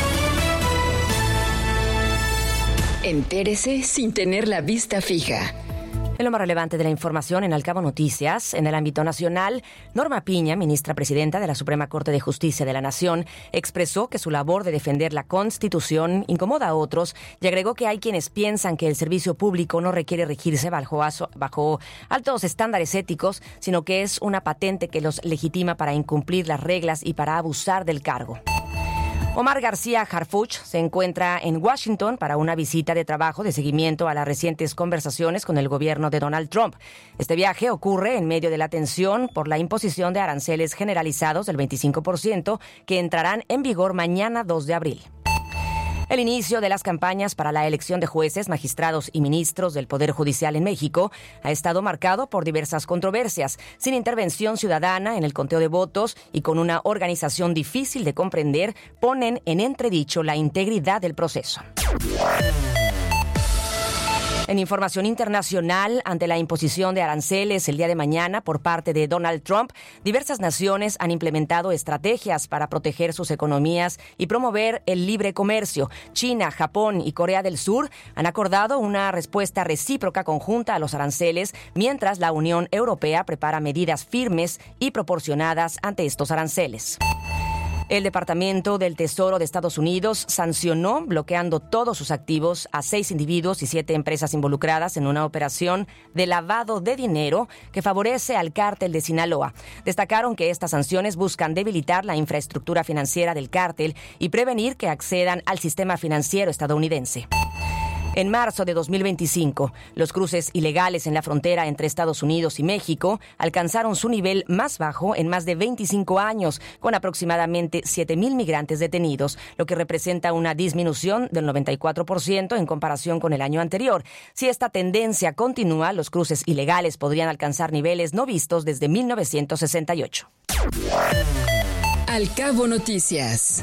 S6: Entérese sin tener la vista fija.
S7: En lo más relevante de la información en Al Cabo Noticias, en el ámbito nacional, Norma Piña, ministra presidenta de la Suprema Corte de Justicia de la Nación, expresó que su labor de defender la Constitución incomoda a otros y agregó que hay quienes piensan que el servicio público no requiere regirse bajo, bajo altos estándares éticos, sino que es una patente que los legitima para incumplir las reglas y para abusar del cargo. Omar García Harfuch se encuentra en Washington para una visita de trabajo de seguimiento a las recientes conversaciones con el gobierno de Donald Trump. Este viaje ocurre en medio de la tensión por la imposición de aranceles generalizados del veinticinco por ciento que entrarán en vigor mañana dos de abril. El inicio de las campañas para la elección de jueces, magistrados y ministros del Poder Judicial en México ha estado marcado por diversas controversias, sin intervención ciudadana en el conteo de votos y con una organización difícil de comprender, ponen en entredicho la integridad del proceso. En información internacional, ante la imposición de aranceles el día de mañana por parte de Donald Trump, diversas naciones han implementado estrategias para proteger sus economías y promover el libre comercio. China, Japón y Corea del Sur han acordado una respuesta recíproca conjunta a los aranceles, mientras la Unión Europea prepara medidas firmes y proporcionadas ante estos aranceles. El Departamento del Tesoro de Estados Unidos sancionó, bloqueando todos sus activos, a seis individuos y siete empresas involucradas en una operación de lavado de dinero que favorece al cártel de Sinaloa. Destacaron que estas sanciones buscan debilitar la infraestructura financiera del cártel y prevenir que accedan al sistema financiero estadounidense. En marzo de dos mil veinticinco, los cruces ilegales en la frontera entre Estados Unidos y México alcanzaron su nivel más bajo en más de veinticinco años, con aproximadamente siete mil migrantes detenidos, lo que representa una disminución del noventa y cuatro por ciento en comparación con el año anterior. Si esta tendencia continúa, los cruces ilegales podrían alcanzar niveles no vistos desde mil novecientos sesenta y ocho.
S6: Al Cabo Noticias.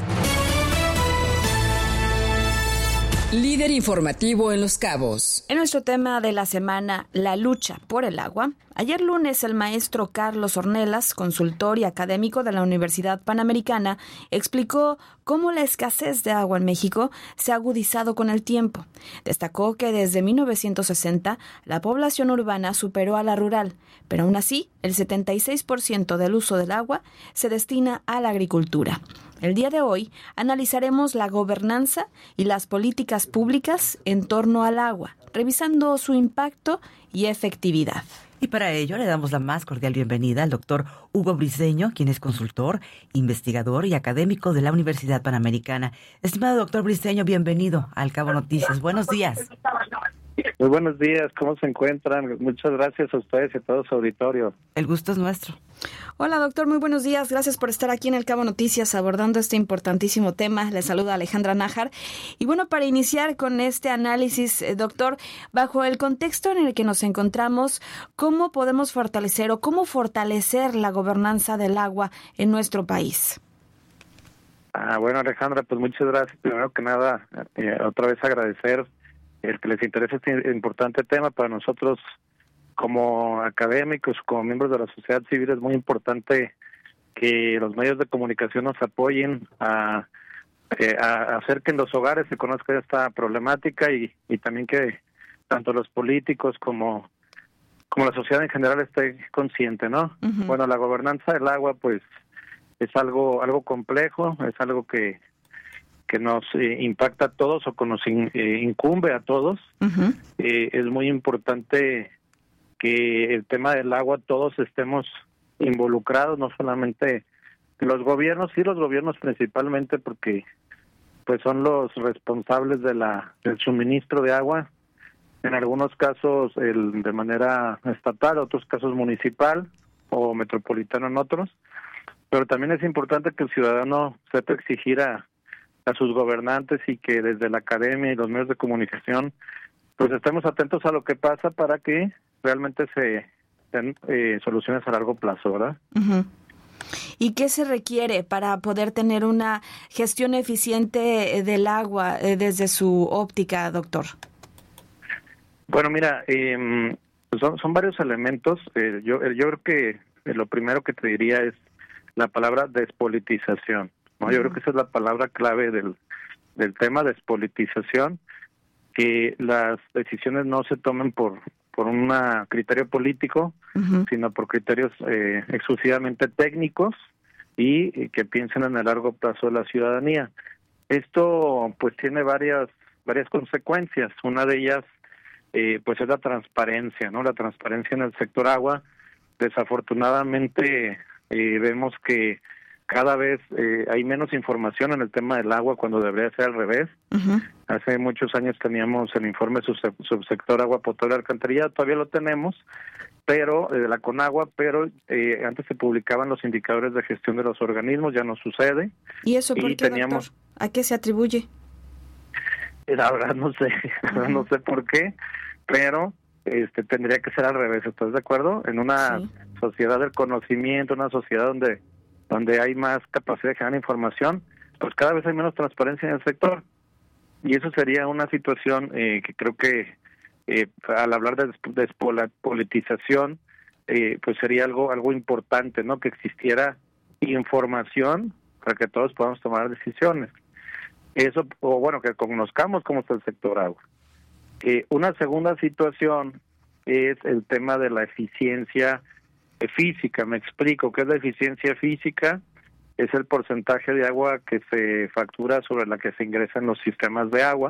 S6: Líder informativo en Los Cabos.
S1: En nuestro tema de la semana, la lucha por el agua, ayer lunes el maestro Carlos Ornelas, consultor y académico de la Universidad Panamericana, explicó cómo la escasez de agua en México se ha agudizado con el tiempo. Destacó que desde mil novecientos sesenta la población urbana superó a la rural, pero aún así el setenta y seis por ciento del uso del agua se destina a la agricultura. El día de hoy analizaremos la gobernanza y las políticas públicas en torno al agua, revisando su impacto y efectividad.
S3: Y para ello le damos la más cordial bienvenida al doctor Hugo Briceño, quien es consultor, investigador y académico de la Universidad Panamericana. Estimado doctor Briceño, bienvenido a Al Cabo Noticias. Buenos días.
S5: Muy buenos días, ¿cómo se encuentran? Muchas gracias a ustedes y a todo su auditorio.
S3: El gusto es nuestro.
S1: Hola doctor, muy buenos días, gracias por estar aquí en El Cabo Noticias abordando este importantísimo tema. Les saluda Alejandra Nájar. Y bueno, para iniciar con este análisis, eh, doctor, bajo el contexto en el que nos encontramos, ¿cómo podemos fortalecer o cómo fortalecer la gobernanza del agua en nuestro país?
S5: Ah, bueno, Alejandra, pues muchas gracias. Primero que nada, eh, otra vez agradecer el que les interese este importante tema. Para nosotros, como académicos, como miembros de la sociedad civil, es muy importante que los medios de comunicación nos apoyen a, eh, a hacer que en los hogares se conozca esta problemática y, y también que tanto los políticos como, como la sociedad en general esté consciente, ¿no? Uh-huh. Bueno, la gobernanza del agua, pues, es algo algo complejo, es algo que que nos eh, impacta a todos o que nos in, eh, incumbe a todos. Uh-huh. Eh, es muy importante que el tema del agua todos estemos involucrados, no solamente los gobiernos, sí los gobiernos principalmente, porque pues son los responsables de la del suministro de agua, en algunos casos el de manera estatal, otros casos municipal o metropolitano en otros, pero también es importante que el ciudadano sepa exigir a, a sus gobernantes y que desde la academia y los medios de comunicación pues estemos atentos a lo que pasa para que realmente se den eh, soluciones a largo plazo, ¿verdad?
S1: Uh-huh. ¿Y qué se requiere para poder tener una gestión eficiente del agua eh, desde su óptica, doctor?
S5: Bueno, mira, eh, son, son varios elementos. Eh, yo, yo creo que eh, lo primero que te diría es la palabra despolitización, ¿no? Uh-huh. Yo creo que esa es la palabra clave del, del tema, despolitización, que las decisiones no se tomen por por un criterio político, uh-huh. sino por criterios eh, exclusivamente técnicos y, y que piensen en el largo plazo de la ciudadanía. Esto pues tiene varias varias consecuencias. Una de ellas eh, pues es la transparencia, ¿no? La transparencia en el sector agua. Desafortunadamente eh, vemos que cada vez eh, hay menos información en el tema del agua cuando debería ser al revés. Uh-huh. Hace muchos años teníamos el informe subse- subsector agua potable y alcantarillado, todavía lo tenemos, pero eh, de la Conagua, pero eh, antes se publicaban los indicadores de gestión de los organismos, ya no sucede.
S1: ¿Y eso por y qué, teníamos, doctor? ¿A qué se atribuye?
S5: La verdad no sé, uh-huh. no sé por qué, pero este tendría que ser al revés, ¿estás de acuerdo? En una sí. sociedad del conocimiento, una sociedad donde donde hay más capacidad de generar información, pues cada vez hay menos transparencia en el sector. Y eso sería una situación eh, que creo que eh, al hablar de despolitización, eh, pues sería algo algo importante, ¿no? Que existiera información para que todos podamos tomar decisiones. Eso, o bueno, que conozcamos cómo está el sector agua. Eh, una segunda situación es el tema de la eficiencia física. Me explico. ¿Qué es la eficiencia física? Es el porcentaje de agua que se factura sobre la que se ingresa en los sistemas de agua.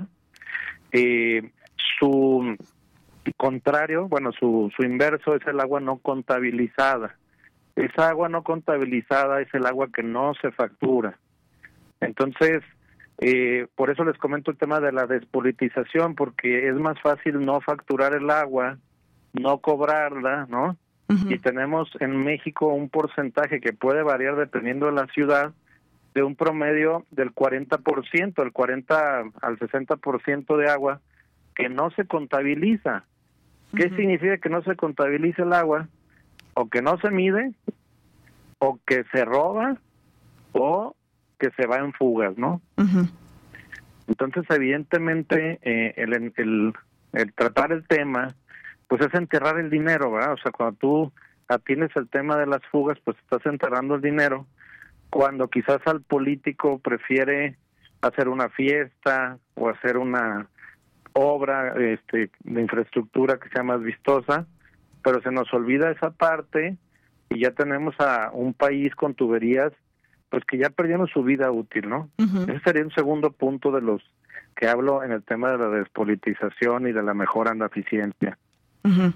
S5: Eh, su contrario, bueno, su, su inverso es el agua no contabilizada. Esa agua no contabilizada es el agua que no se factura. Entonces, eh, por eso les comento el tema de la despolitización, porque es más fácil no facturar el agua, no cobrarla, ¿no? Uh-huh. Y tenemos en México un porcentaje que puede variar dependiendo de la ciudad, de un promedio del cuarenta por ciento, el cuarenta al sesenta por ciento de agua que no se contabiliza. ¿Qué uh-huh. significa que no se contabiliza el agua? O que no se mide, o que se roba, o que se va en fugas, ¿no? Uh-huh. Entonces, evidentemente, eh, el, el, el tratar el tema pues es enterrar el dinero, ¿verdad? O sea, cuando tú atiendes el tema de las fugas, pues estás enterrando el dinero, cuando quizás al político prefiere hacer una fiesta o hacer una obra este, de infraestructura que sea más vistosa, pero se nos olvida esa parte y ya tenemos a un país con tuberías pues que ya perdieron su vida útil, ¿no? Uh-huh. Ese sería un segundo punto de los que hablo en el tema de la despolitización y de la mejora en la eficiencia. Uh-huh.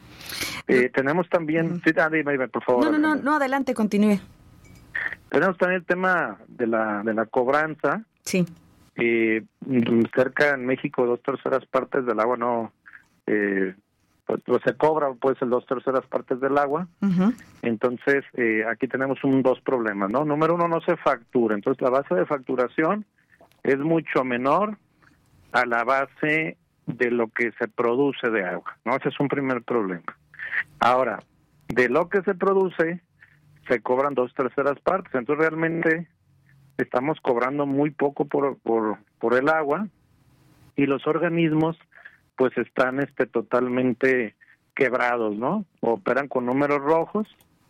S5: Eh, tenemos también... Uh-huh. Sí, ah, dime, dime, por favor.
S1: No, no, no, no, adelante, continúe.
S5: Tenemos también el tema de la de la cobranza.
S1: Sí.
S5: Eh, cerca en México, dos terceras partes del agua no... Eh, pues, pues se cobra pues el dos terceras partes del agua. Uh-huh. Entonces, eh, aquí tenemos un dos problemas, ¿no? Número uno, no se factura. Entonces, la base de facturación es mucho menor a la base de lo que se produce de agua, ¿no? Ese es un primer problema. Ahora, de lo que se produce, se cobran dos terceras partes. Entonces, realmente, estamos cobrando muy poco por por por el agua y los organismos pues están este totalmente quebrados, ¿no? Operan con números rojos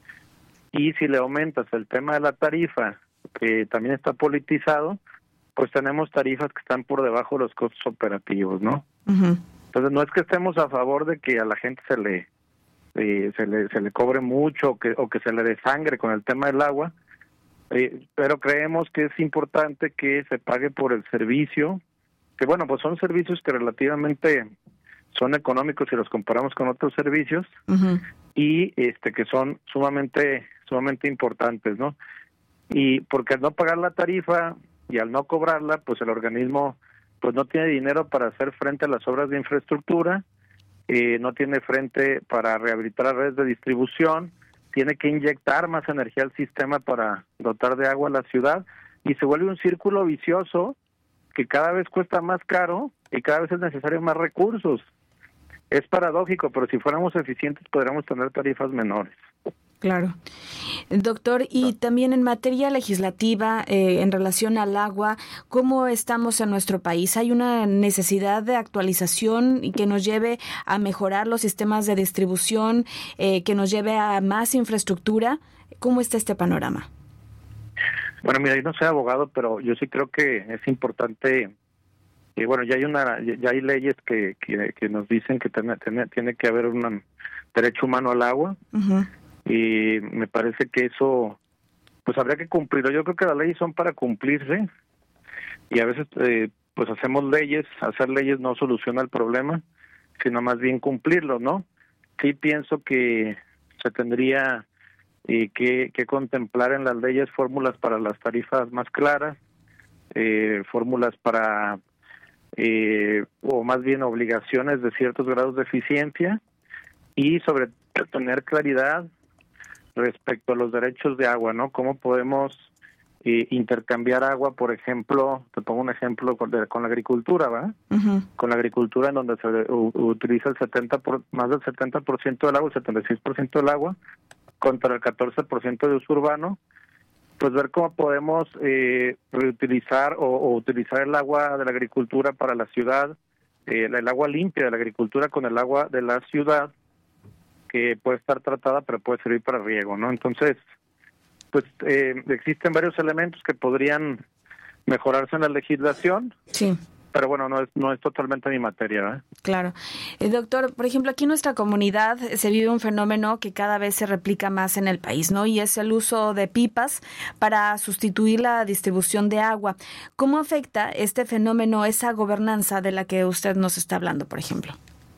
S5: y si le aumentas el tema de la tarifa, que también está politizado, pues tenemos tarifas que están por debajo de los costos operativos, ¿no? Uh-huh. Entonces no es que estemos a favor de que a la gente se le eh, se le se le cobre mucho o que o que se le desangre con el tema del agua, eh, pero creemos que es importante que se pague por el servicio, que bueno, pues son servicios que relativamente son económicos si los comparamos con otros servicios, uh-huh, y este que son sumamente sumamente importantes, ¿no? Y porque al no pagar la tarifa y al no cobrarla, pues el organismo pues no tiene dinero para hacer frente a las obras de infraestructura, eh, no tiene frente para rehabilitar las redes de distribución, tiene que inyectar más energía al sistema para dotar de agua a la ciudad y se vuelve un círculo vicioso que cada vez cuesta más caro y cada vez es necesario más recursos. Es paradójico, pero si fuéramos eficientes podríamos tener tarifas menores.
S1: Claro. Doctor, y también en materia legislativa, eh, en relación al agua, ¿cómo estamos en nuestro país? ¿Hay una necesidad de actualización y que nos lleve a mejorar los sistemas de distribución, eh, que nos lleve a más infraestructura? ¿Cómo está este panorama?
S5: Bueno, mira, yo no soy abogado, pero yo sí creo que es importante. Y bueno, ya hay una, ya hay leyes que que, que nos dicen que tiene, tiene, tiene que haber un derecho humano al agua. Uh-huh. Y me parece que eso pues habría que cumplirlo. Yo creo que las leyes son para cumplirse y a veces eh, pues hacemos leyes, hacer leyes no soluciona el problema, sino más bien cumplirlo, ¿no? Sí pienso que se tendría eh, que, que contemplar en las leyes fórmulas para las tarifas más claras, eh, fórmulas para eh, o más bien obligaciones de ciertos grados de eficiencia y sobre todo tener claridad respecto a los derechos de agua, ¿no? ¿Cómo podemos eh, intercambiar agua, por ejemplo, te pongo un ejemplo con, de, con la agricultura, ¿va? Uh-huh. Con la agricultura en donde se u, utiliza el setenta por, más del setenta por ciento del agua, el setenta y seis por ciento del agua, contra el catorce por ciento de uso urbano, pues ver cómo podemos eh, reutilizar o, o utilizar el agua de la agricultura para la ciudad, eh, el agua limpia de la agricultura con el agua de la ciudad, que puede estar tratada pero puede servir para riego, ¿no? Entonces, pues eh, existen varios elementos que podrían mejorarse en la legislación.
S1: Sí.
S5: Pero bueno, no es no es totalmente mi materia, ¿eh?
S1: Claro. Eh, doctor, por ejemplo, aquí en nuestra comunidad se vive un fenómeno que cada vez se replica más en el país, ¿no? Y es el uso de pipas para sustituir la distribución de agua. ¿Cómo afecta este fenómeno esa gobernanza de la que usted nos está hablando, por ejemplo?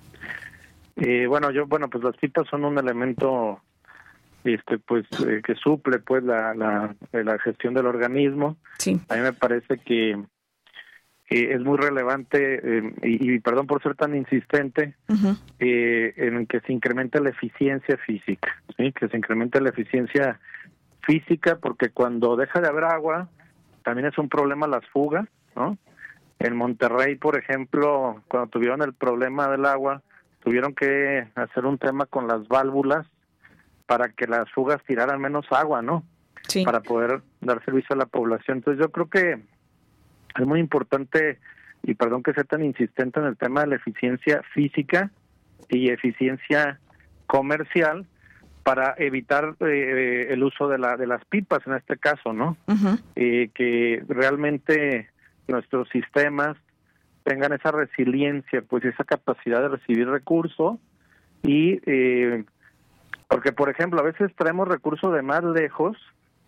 S5: Eh, bueno, yo bueno, pues las pipas son un elemento este pues eh, que suple pues la, la la gestión del organismo.
S1: Sí.
S5: A mí me parece que Eh, es muy relevante, eh, y, y perdón por ser tan insistente, uh-huh, eh, en que se incremente la eficiencia física, ¿sí? Que se incremente la eficiencia física, porque cuando deja de haber agua, también es un problema las fugas, ¿no? En Monterrey, por ejemplo, cuando tuvieron el problema del agua, tuvieron que hacer un tema con las válvulas para que las fugas tiraran menos agua, ¿no?
S1: Sí.
S5: Para poder dar servicio a la población. Entonces yo creo que es muy importante, y perdón que sea tan insistente en el tema de la eficiencia física y eficiencia comercial para evitar eh, el uso de la de las pipas en este caso, ¿no? Uh-huh. Eh, que realmente nuestros sistemas tengan esa resiliencia, pues esa capacidad de recibir recursos y eh, porque por ejemplo a veces traemos recursos de más lejos,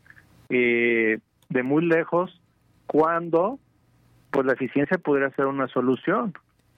S5: eh, de muy lejos, cuando pues la eficiencia podría ser una solución.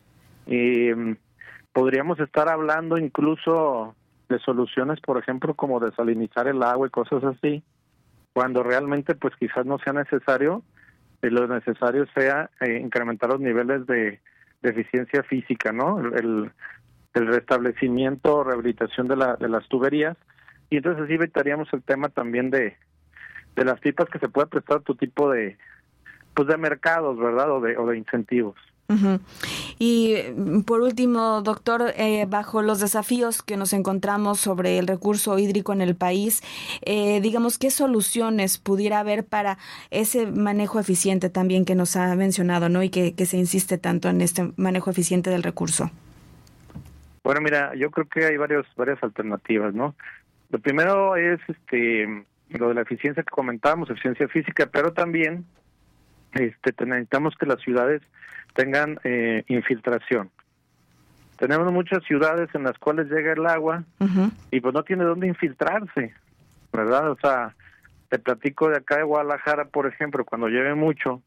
S5: Eh, podríamos estar hablando incluso de soluciones, por ejemplo, como desalinizar el agua y cosas así, cuando realmente pues quizás no sea necesario, eh, lo necesario sea eh, incrementar los niveles de, de eficiencia física, ¿no? El, el restablecimiento, rehabilitación de, la, de las tuberías, y entonces así evitaríamos el tema también de, de las pipas que se puede prestar otro tipo de pues de mercados, ¿verdad? O de, o de incentivos.
S1: Uh-huh. Y por último, doctor, eh, bajo los desafíos que nos encontramos sobre el recurso hídrico en el país, eh, digamos, ¿qué soluciones pudiera haber para ese manejo eficiente también que nos ha mencionado, ¿no? Y que, que se insiste tanto en este manejo eficiente del recurso.
S5: Bueno, mira, yo creo que hay varios, varias alternativas, ¿no? Lo primero es este lo de la eficiencia que comentábamos, eficiencia física, pero también este necesitamos que las ciudades tengan eh, infiltración. Tenemos muchas ciudades en las cuales llega el agua uh-huh. y pues no tiene dónde infiltrarse, ¿verdad? O sea, te platico de acá de Guadalajara, por ejemplo, cuando llueve mucho,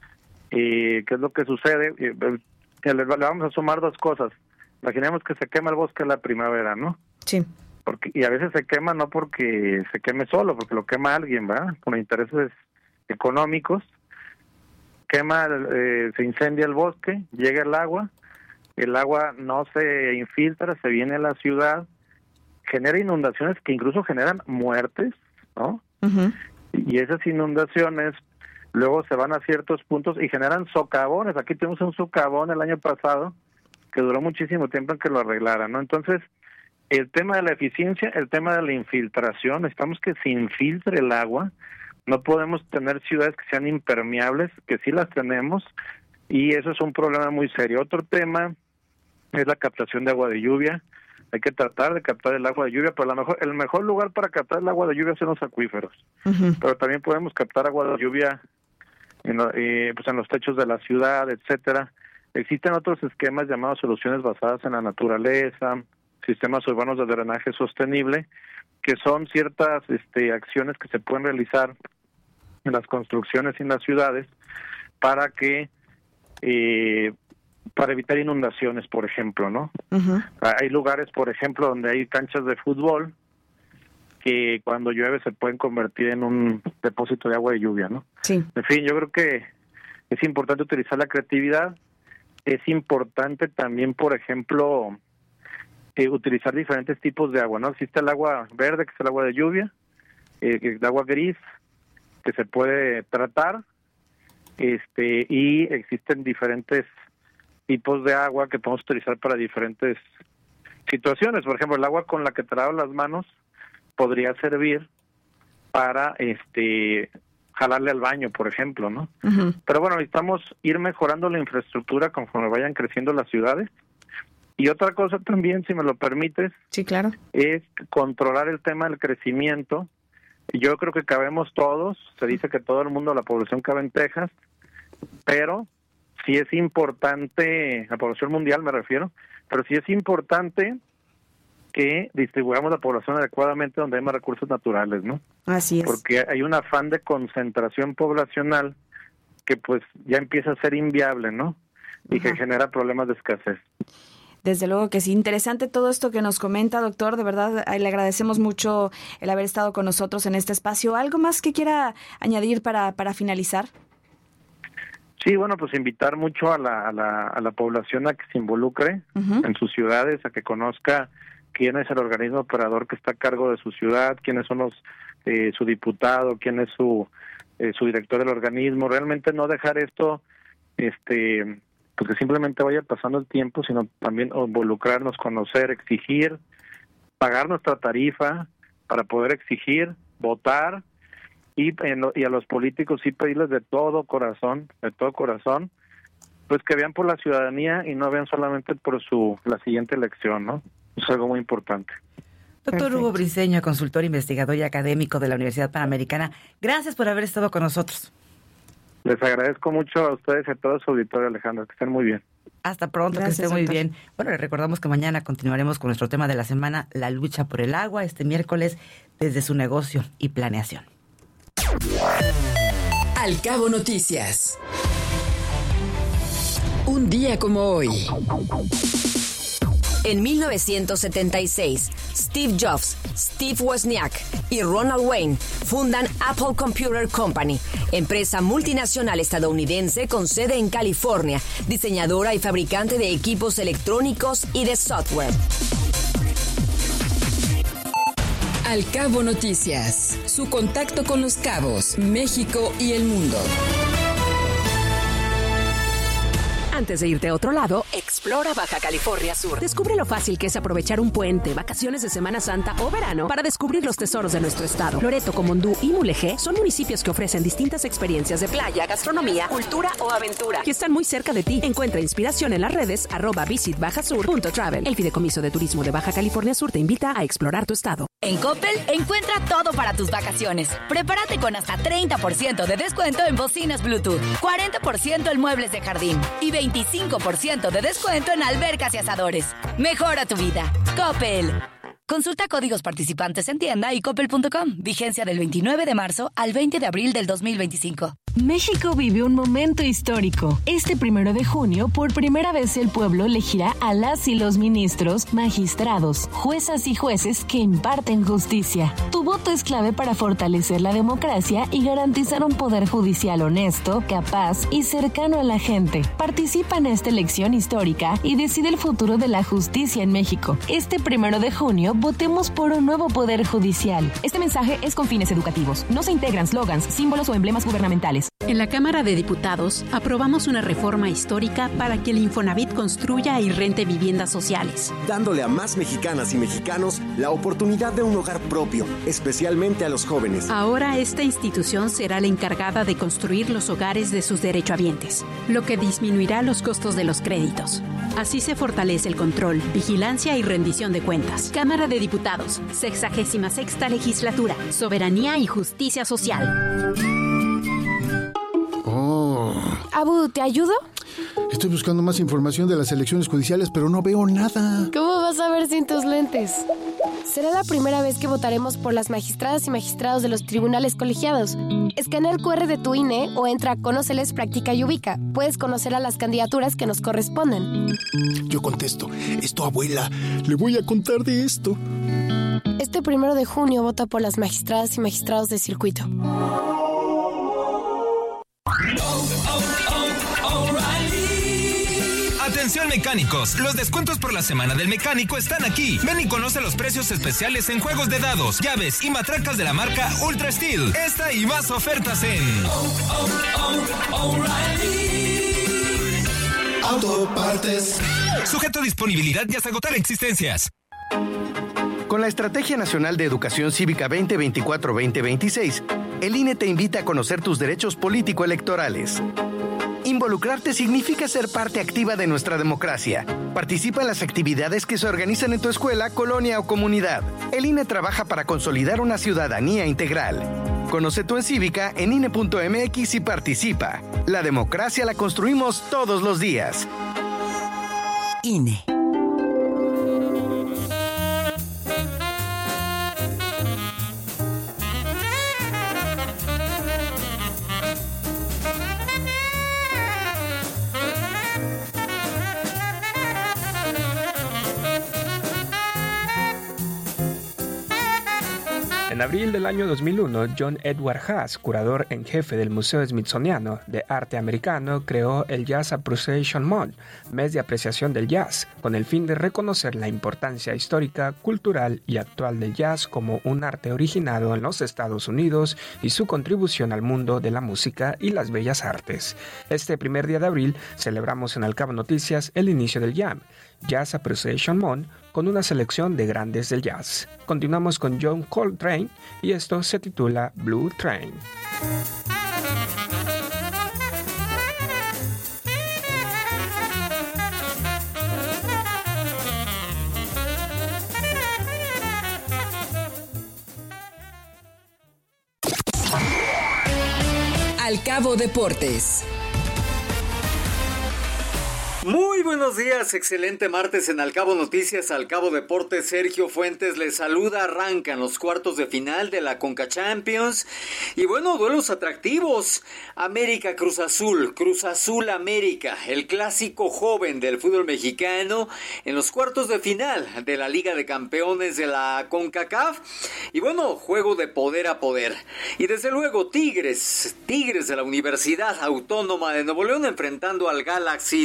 S5: y ¿qué es lo que sucede? Eh, le, le vamos a sumar dos cosas. Imaginemos que se quema el bosque en la primavera, ¿no?
S1: Sí.
S5: Porque, y a veces se quema no porque se queme solo, porque lo quema alguien, ¿verdad? Con intereses económicos. Quema, eh, se incendia el bosque, llega el agua, el agua no se infiltra, se viene a la ciudad, genera inundaciones que incluso generan muertes, ¿no? Uh-huh. Y esas inundaciones luego se van a ciertos puntos y generan socavones. Aquí tuvimos un socavón el año pasado que duró muchísimo tiempo en que lo arreglaran, ¿no? Entonces, el tema de la eficiencia, el tema de la infiltración, necesitamos que se infiltre el agua. No podemos tener ciudades que sean impermeables, que sí las tenemos, y eso es un problema muy serio. Otro tema es la captación de agua de lluvia. Hay que tratar de captar el agua de lluvia, pero a lo mejor, el mejor lugar para captar el agua de lluvia son los acuíferos. Uh-huh. Pero también podemos captar agua de lluvia en, eh, pues en los techos de la ciudad, etcétera. Existen otros esquemas llamados soluciones basadas en la naturaleza, sistemas urbanos de drenaje sostenible, que son ciertas este, acciones que se pueden realizar en las construcciones y en las ciudades para que eh, para evitar inundaciones, por ejemplo, ¿no? Uh-huh. Hay lugares, por ejemplo, donde hay canchas de fútbol que cuando llueve se pueden convertir en un depósito de agua de lluvia, ¿no?
S1: Sí.
S5: En fin, yo creo que es importante utilizar la creatividad. Es importante también, por ejemplo, eh, utilizar diferentes tipos de agua, ¿no? Existe el agua verde, que es el agua de lluvia, eh, el agua gris, que se puede tratar, este y existen diferentes tipos de agua que podemos utilizar para diferentes situaciones. Por ejemplo, el agua con la que te lavas las manos podría servir para este jalarle al baño, por ejemplo, ¿no? Uh-huh. Pero bueno, necesitamos ir mejorando la infraestructura conforme vayan creciendo las ciudades. Y otra cosa también, si me lo permites,
S1: sí, claro,
S5: es controlar el tema del crecimiento. Yo creo que cabemos todos, se dice que todo el mundo, la población cabe en Texas, pero sí es importante, la población mundial me refiero, pero sí es importante que distribuyamos la población adecuadamente donde hay más recursos naturales, ¿no?
S1: Así es.
S5: Porque hay un afán de concentración poblacional que pues ya empieza a ser inviable, ¿no? Y Ajá. que genera problemas de escasez.
S1: Desde luego que sí. Interesante todo esto que nos comenta, doctor. De verdad, le agradecemos mucho el haber estado con nosotros en este espacio. ¿Algo más que quiera añadir para, para finalizar?
S5: Sí, bueno, pues invitar mucho a la, a la, a la población a que se involucre uh-huh. en sus ciudades, a que conozca quién es el organismo operador que está a cargo de su ciudad, quiénes son los eh, su diputado, quién es su eh, su director del organismo. Realmente no dejar esto este porque simplemente vaya pasando el tiempo, sino también involucrarnos, conocer, exigir, pagar nuestra tarifa para poder exigir, votar y, en lo, y a los políticos sí pedirles de todo corazón, de todo corazón, pues que vean por la ciudadanía y no vean solamente por su la siguiente elección, ¿no? Es algo muy importante.
S3: Doctor Perfecto. Hugo Briceño, consultor, investigador y académico de la Universidad Panamericana, gracias por haber estado con nosotros.
S5: Les agradezco mucho a ustedes y a todo su auditorio, Alejandro, que estén muy bien.
S3: Hasta pronto, gracias, que estén muy doctor. bien. Bueno, les recordamos que mañana continuaremos con nuestro tema de la semana, la lucha por el agua, este miércoles, desde su negocio y planeación.
S6: Al Cabo Noticias. Un día como hoy.
S7: En mil novecientos setenta y seis, Steve Jobs, Steve Wozniak y Ronald Wayne fundan Apple Computer Company, empresa multinacional estadounidense con sede en California, diseñadora y fabricante de equipos electrónicos y de software.
S6: Al Cabo Noticias, su contacto con los cabos, México y el mundo.
S25: Antes de irte a otro lado, explora Baja California Sur. Descubre lo fácil que es aprovechar un puente, vacaciones de Semana Santa o verano para descubrir los tesoros de nuestro estado. Loreto, Comondú y Mulegé son municipios que ofrecen distintas experiencias de playa, gastronomía, cultura o aventura y están muy cerca de ti. Encuentra inspiración en las redes arroba visit baja sur punto travel. El Fideicomiso de Turismo de Baja California Sur te invita a explorar tu estado.
S8: En Coppel, encuentra todo para tus vacaciones. Prepárate con hasta treinta por ciento de descuento en bocinas Bluetooth, cuarenta por ciento en muebles de jardín y veinticinco por ciento de descuento en albercas y asadores. Mejora tu vida. Coppel. Consulta códigos participantes en tienda y coppel punto com. Vigencia del veintinueve de marzo al veinte de abril del dos mil veinticinco.
S10: México vive un momento histórico. Este primero de junio, por primera vez el pueblo elegirá a las y los ministros, magistrados, juezas y jueces que imparten justicia. Tu voto es clave para fortalecer la democracia y garantizar un poder judicial honesto, capaz y cercano a la gente. Participa en esta elección histórica y decide el futuro de la justicia en México. Este primero de junio, votemos por un nuevo poder judicial.
S25: Este mensaje es con fines educativos. No se integran slogans, símbolos o emblemas gubernamentales.
S12: En la Cámara de Diputados aprobamos una reforma histórica para que el Infonavit construya y rente viviendas sociales,
S13: dándole a más mexicanas y mexicanos la oportunidad de un hogar propio, especialmente a los jóvenes.
S12: Ahora esta institución será la encargada de construir los hogares de sus derechohabientes, lo que disminuirá los costos de los créditos. Así se fortalece el control, vigilancia y rendición de cuentas. Cámara de Diputados, sexagésima sexta legislatura, soberanía y justicia social.
S15: Oh.
S26: Abu, ¿te ayudo?
S15: Estoy buscando más información de las elecciones judiciales, pero no veo nada.
S26: ¿Cómo vas a ver sin tus lentes? Será la primera vez que votaremos por las magistradas y magistrados de los tribunales colegiados. Escanea el cu erre de tu I N E o entra a Conóceles, Practica y Ubica. Puedes conocer a las candidaturas que nos corresponden.
S15: Yo contesto, esto, abuela, le voy a contar de esto.
S26: Este primero de junio vota por las magistradas y magistrados de circuito.
S27: Atención mecánicos, los descuentos por la semana del mecánico están aquí. Ven y conoce los precios especiales en juegos de dados, llaves y matracas de la marca Ultra Steel. Esta y más ofertas en
S11: Autopartes.
S27: Sujeto a disponibilidad y hasta agotar existencias.
S24: Con la Estrategia Nacional de Educación Cívica veinte veinticuatro veinte veintiséis, el I N E te invita a conocer tus derechos político-electorales. Involucrarte significa ser parte activa de nuestra democracia. Participa en las actividades que se organizan en tu escuela, colonia o comunidad. El I N E trabaja para consolidar una ciudadanía integral. Conoce tu encívica en I N E punto M X y participa. La democracia la construimos todos los días.
S7: I N E.
S4: En abril del año dos mil uno, John Edward Haas, curador en jefe del Museo Smithsoniano de Arte Americano, creó el Jazz Appreciation Month, mes de apreciación del jazz, con el fin de reconocer la importancia histórica, cultural y actual del jazz como un arte originado en los Estados Unidos y su contribución al mundo de la música y las bellas artes. Este primer día de abril celebramos en Al Cabo Noticias el inicio del Jam, Jazz Appreciation Month, con una selección de grandes del jazz. Continuamos con John Coltrane y esto se titula Blue Train.
S7: Al Cabo Deportes.
S28: Muy buenos días, excelente martes en Al Cabo Noticias, Al Cabo Deportes. Sergio Fuentes les saluda. Arrancan los cuartos de final de la Conca Champions y bueno, duelos atractivos. América Cruz Azul, Cruz Azul América, el clásico joven del fútbol mexicano en los cuartos de final de la Liga de Campeones de la CONCACAF. Y bueno, juego de poder a poder. Y desde luego Tigres, Tigres de la Universidad Autónoma de Nuevo León enfrentando al Galaxy de Los Ángeles.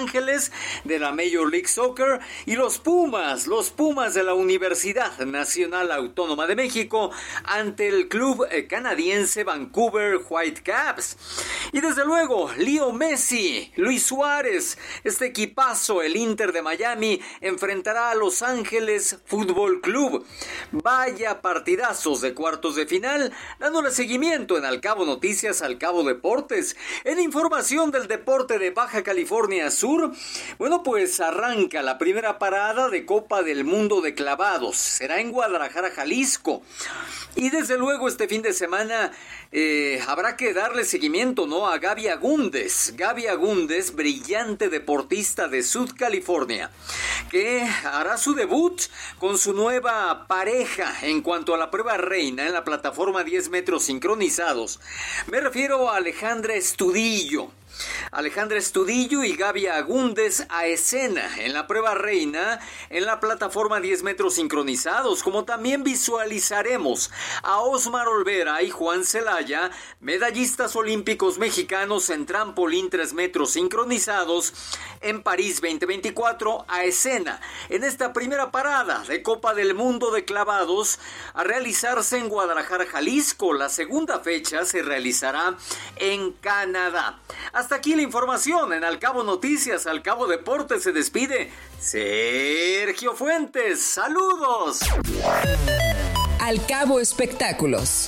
S28: Ángeles de la Major League Soccer y los Pumas, los Pumas de la Universidad Nacional Autónoma de México ante el club canadiense Vancouver Whitecaps. Y desde luego, Leo Messi, Luis Suárez, este equipazo, el Inter de Miami, enfrentará a Los Ángeles Fútbol Club. Vaya partidazos de cuartos de final, dándole seguimiento en Al Cabo Noticias, Al Cabo Deportes. En información del deporte de Baja California Sur, bueno, pues arranca la primera parada de Copa del Mundo de Clavados. Será en Guadalajara, Jalisco. Y desde luego este fin de semana eh, habrá que darle seguimiento, ¿no?, a Gaby Agúndez. Gaby Agúndez, brillante deportista de Sud California, que hará su debut con su nueva pareja en cuanto a la prueba reina en la plataforma diez metros sincronizados. Me refiero a Alejandra Estudillo. Alejandra Estudillo y Gaby Agúndez a escena en la prueba reina en la plataforma diez metros sincronizados, como también visualizaremos a Osmar Olvera y Juan Celaya, medallistas olímpicos mexicanos en trampolín tres metros sincronizados en París veinte veinticuatro, a escena en esta primera parada de Copa del Mundo de Clavados a realizarse en Guadalajara, Jalisco. La segunda fecha se realizará en Canadá. Hasta aquí la información en Al Cabo Noticias, Al Cabo Deportes. Se despide Sergio Fuentes. ¡Saludos!
S7: Al Cabo Espectáculos.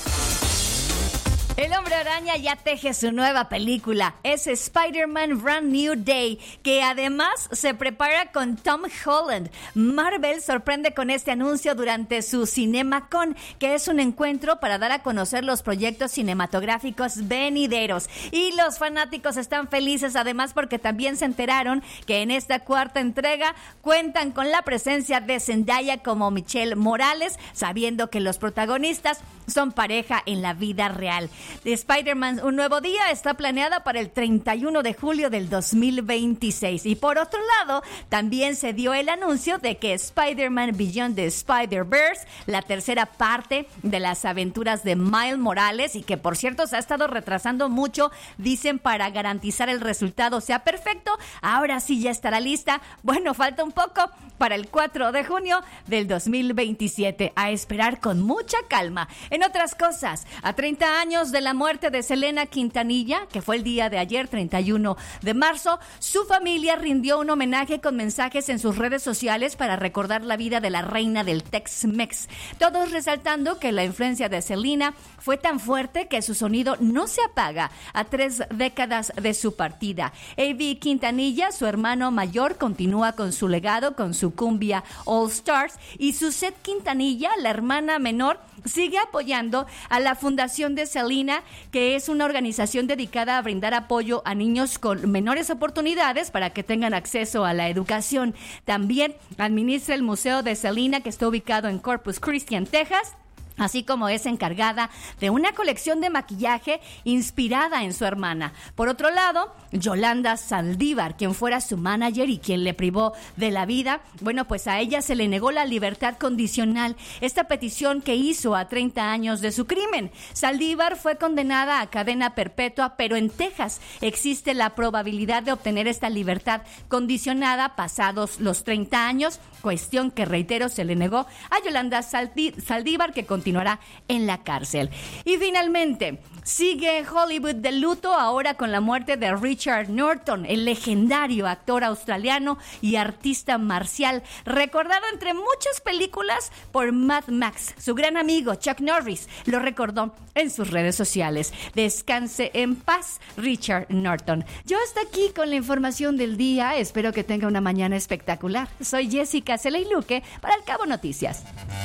S9: El Hombre Araña ya teje su nueva película, es Spider-Man Brand New Day, que además se prepara con Tom Holland. Marvel sorprende con este anuncio durante su CinemaCon, que es un encuentro para dar a conocer los proyectos cinematográficos venideros. Y los fanáticos están felices además porque también se enteraron que en esta cuarta entrega cuentan con la presencia de Zendaya como Michelle Morales, sabiendo que los protagonistas son pareja en la vida real. De Spider-Man Un Nuevo Día está planeada para el treinta y uno de julio del dos mil veintiséis. Y por otro lado, también se dio el anuncio de que Spider-Man Beyond the Spider-Verse, la tercera parte de las aventuras de Miles Morales, y que por cierto se ha estado retrasando mucho, dicen para garantizar el resultado sea perfecto, ahora sí ya estará lista. Bueno, falta un poco para el cuatro de junio del dos mil veintisiete. A esperar con mucha calma. En otras cosas, a treinta años de la muerte de Selena Quintanilla, que fue el día de ayer, treinta y uno de marzo, su familia rindió un homenaje con mensajes en sus redes sociales para recordar la vida de la reina del Tex-Mex. Todos resaltando que la influencia de Selena fue tan fuerte que su sonido no se apaga a tres décadas de su partida. A B Quintanilla, su hermano mayor, continúa con su legado, con su cumbia All Stars, y Suzette Quintanilla, la hermana menor, sigue apoyando a la Fundación de Selena, que es una organización dedicada a brindar apoyo a niños con menores oportunidades para que tengan acceso a la educación. También administra el Museo de Selena, que está ubicado en Corpus Christi, en Texas, así como es encargada de una colección de maquillaje inspirada en su hermana. Por otro lado, Yolanda Saldívar, quien fuera su manager y quien le privó de la vida, bueno, pues a ella se le negó la libertad condicional, esta petición que hizo a treinta años de su crimen. Saldívar fue condenada a cadena perpetua, pero en Texas existe la probabilidad de obtener esta libertad condicionada pasados los treinta años, cuestión que, reitero, se le negó a Yolanda Saldívar, que continuará en la cárcel. Y finalmente, sigue Hollywood de luto ahora con la muerte de Richard Norton, el legendario actor australiano y artista marcial, recordado entre muchas películas por Mad Max. Su gran amigo Chuck Norris lo recordó en sus redes sociales. Descanse en paz, Richard Norton. Yo hasta aquí con la información del día. Espero que tenga una mañana espectacular. Soy Jessica Celeiluque para El Cabo Noticias.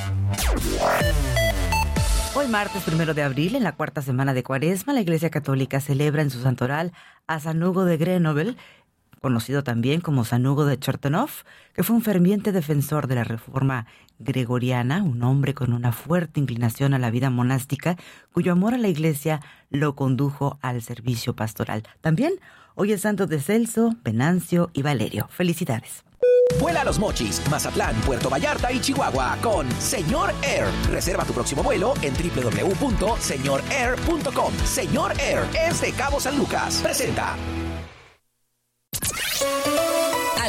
S3: Hoy martes primero de abril, en la cuarta semana de Cuaresma, la Iglesia Católica celebra en su santoral a San Hugo de Grenoble, conocido también como San Hugo de Chortonov, que fue un ferviente defensor de la reforma gregoriana, un hombre con una fuerte inclinación a la vida monástica, cuyo amor a la Iglesia lo condujo al servicio pastoral. También hoy es santo de Celso, Venancio y Valerio. ¡Felicidades!
S14: Vuela a Los Mochis, Mazatlán, Puerto Vallarta y Chihuahua con Señor Air. Reserva tu próximo vuelo en doble u doble u doble u punto señor air punto com. Señor Air es de Cabo San Lucas. Presenta.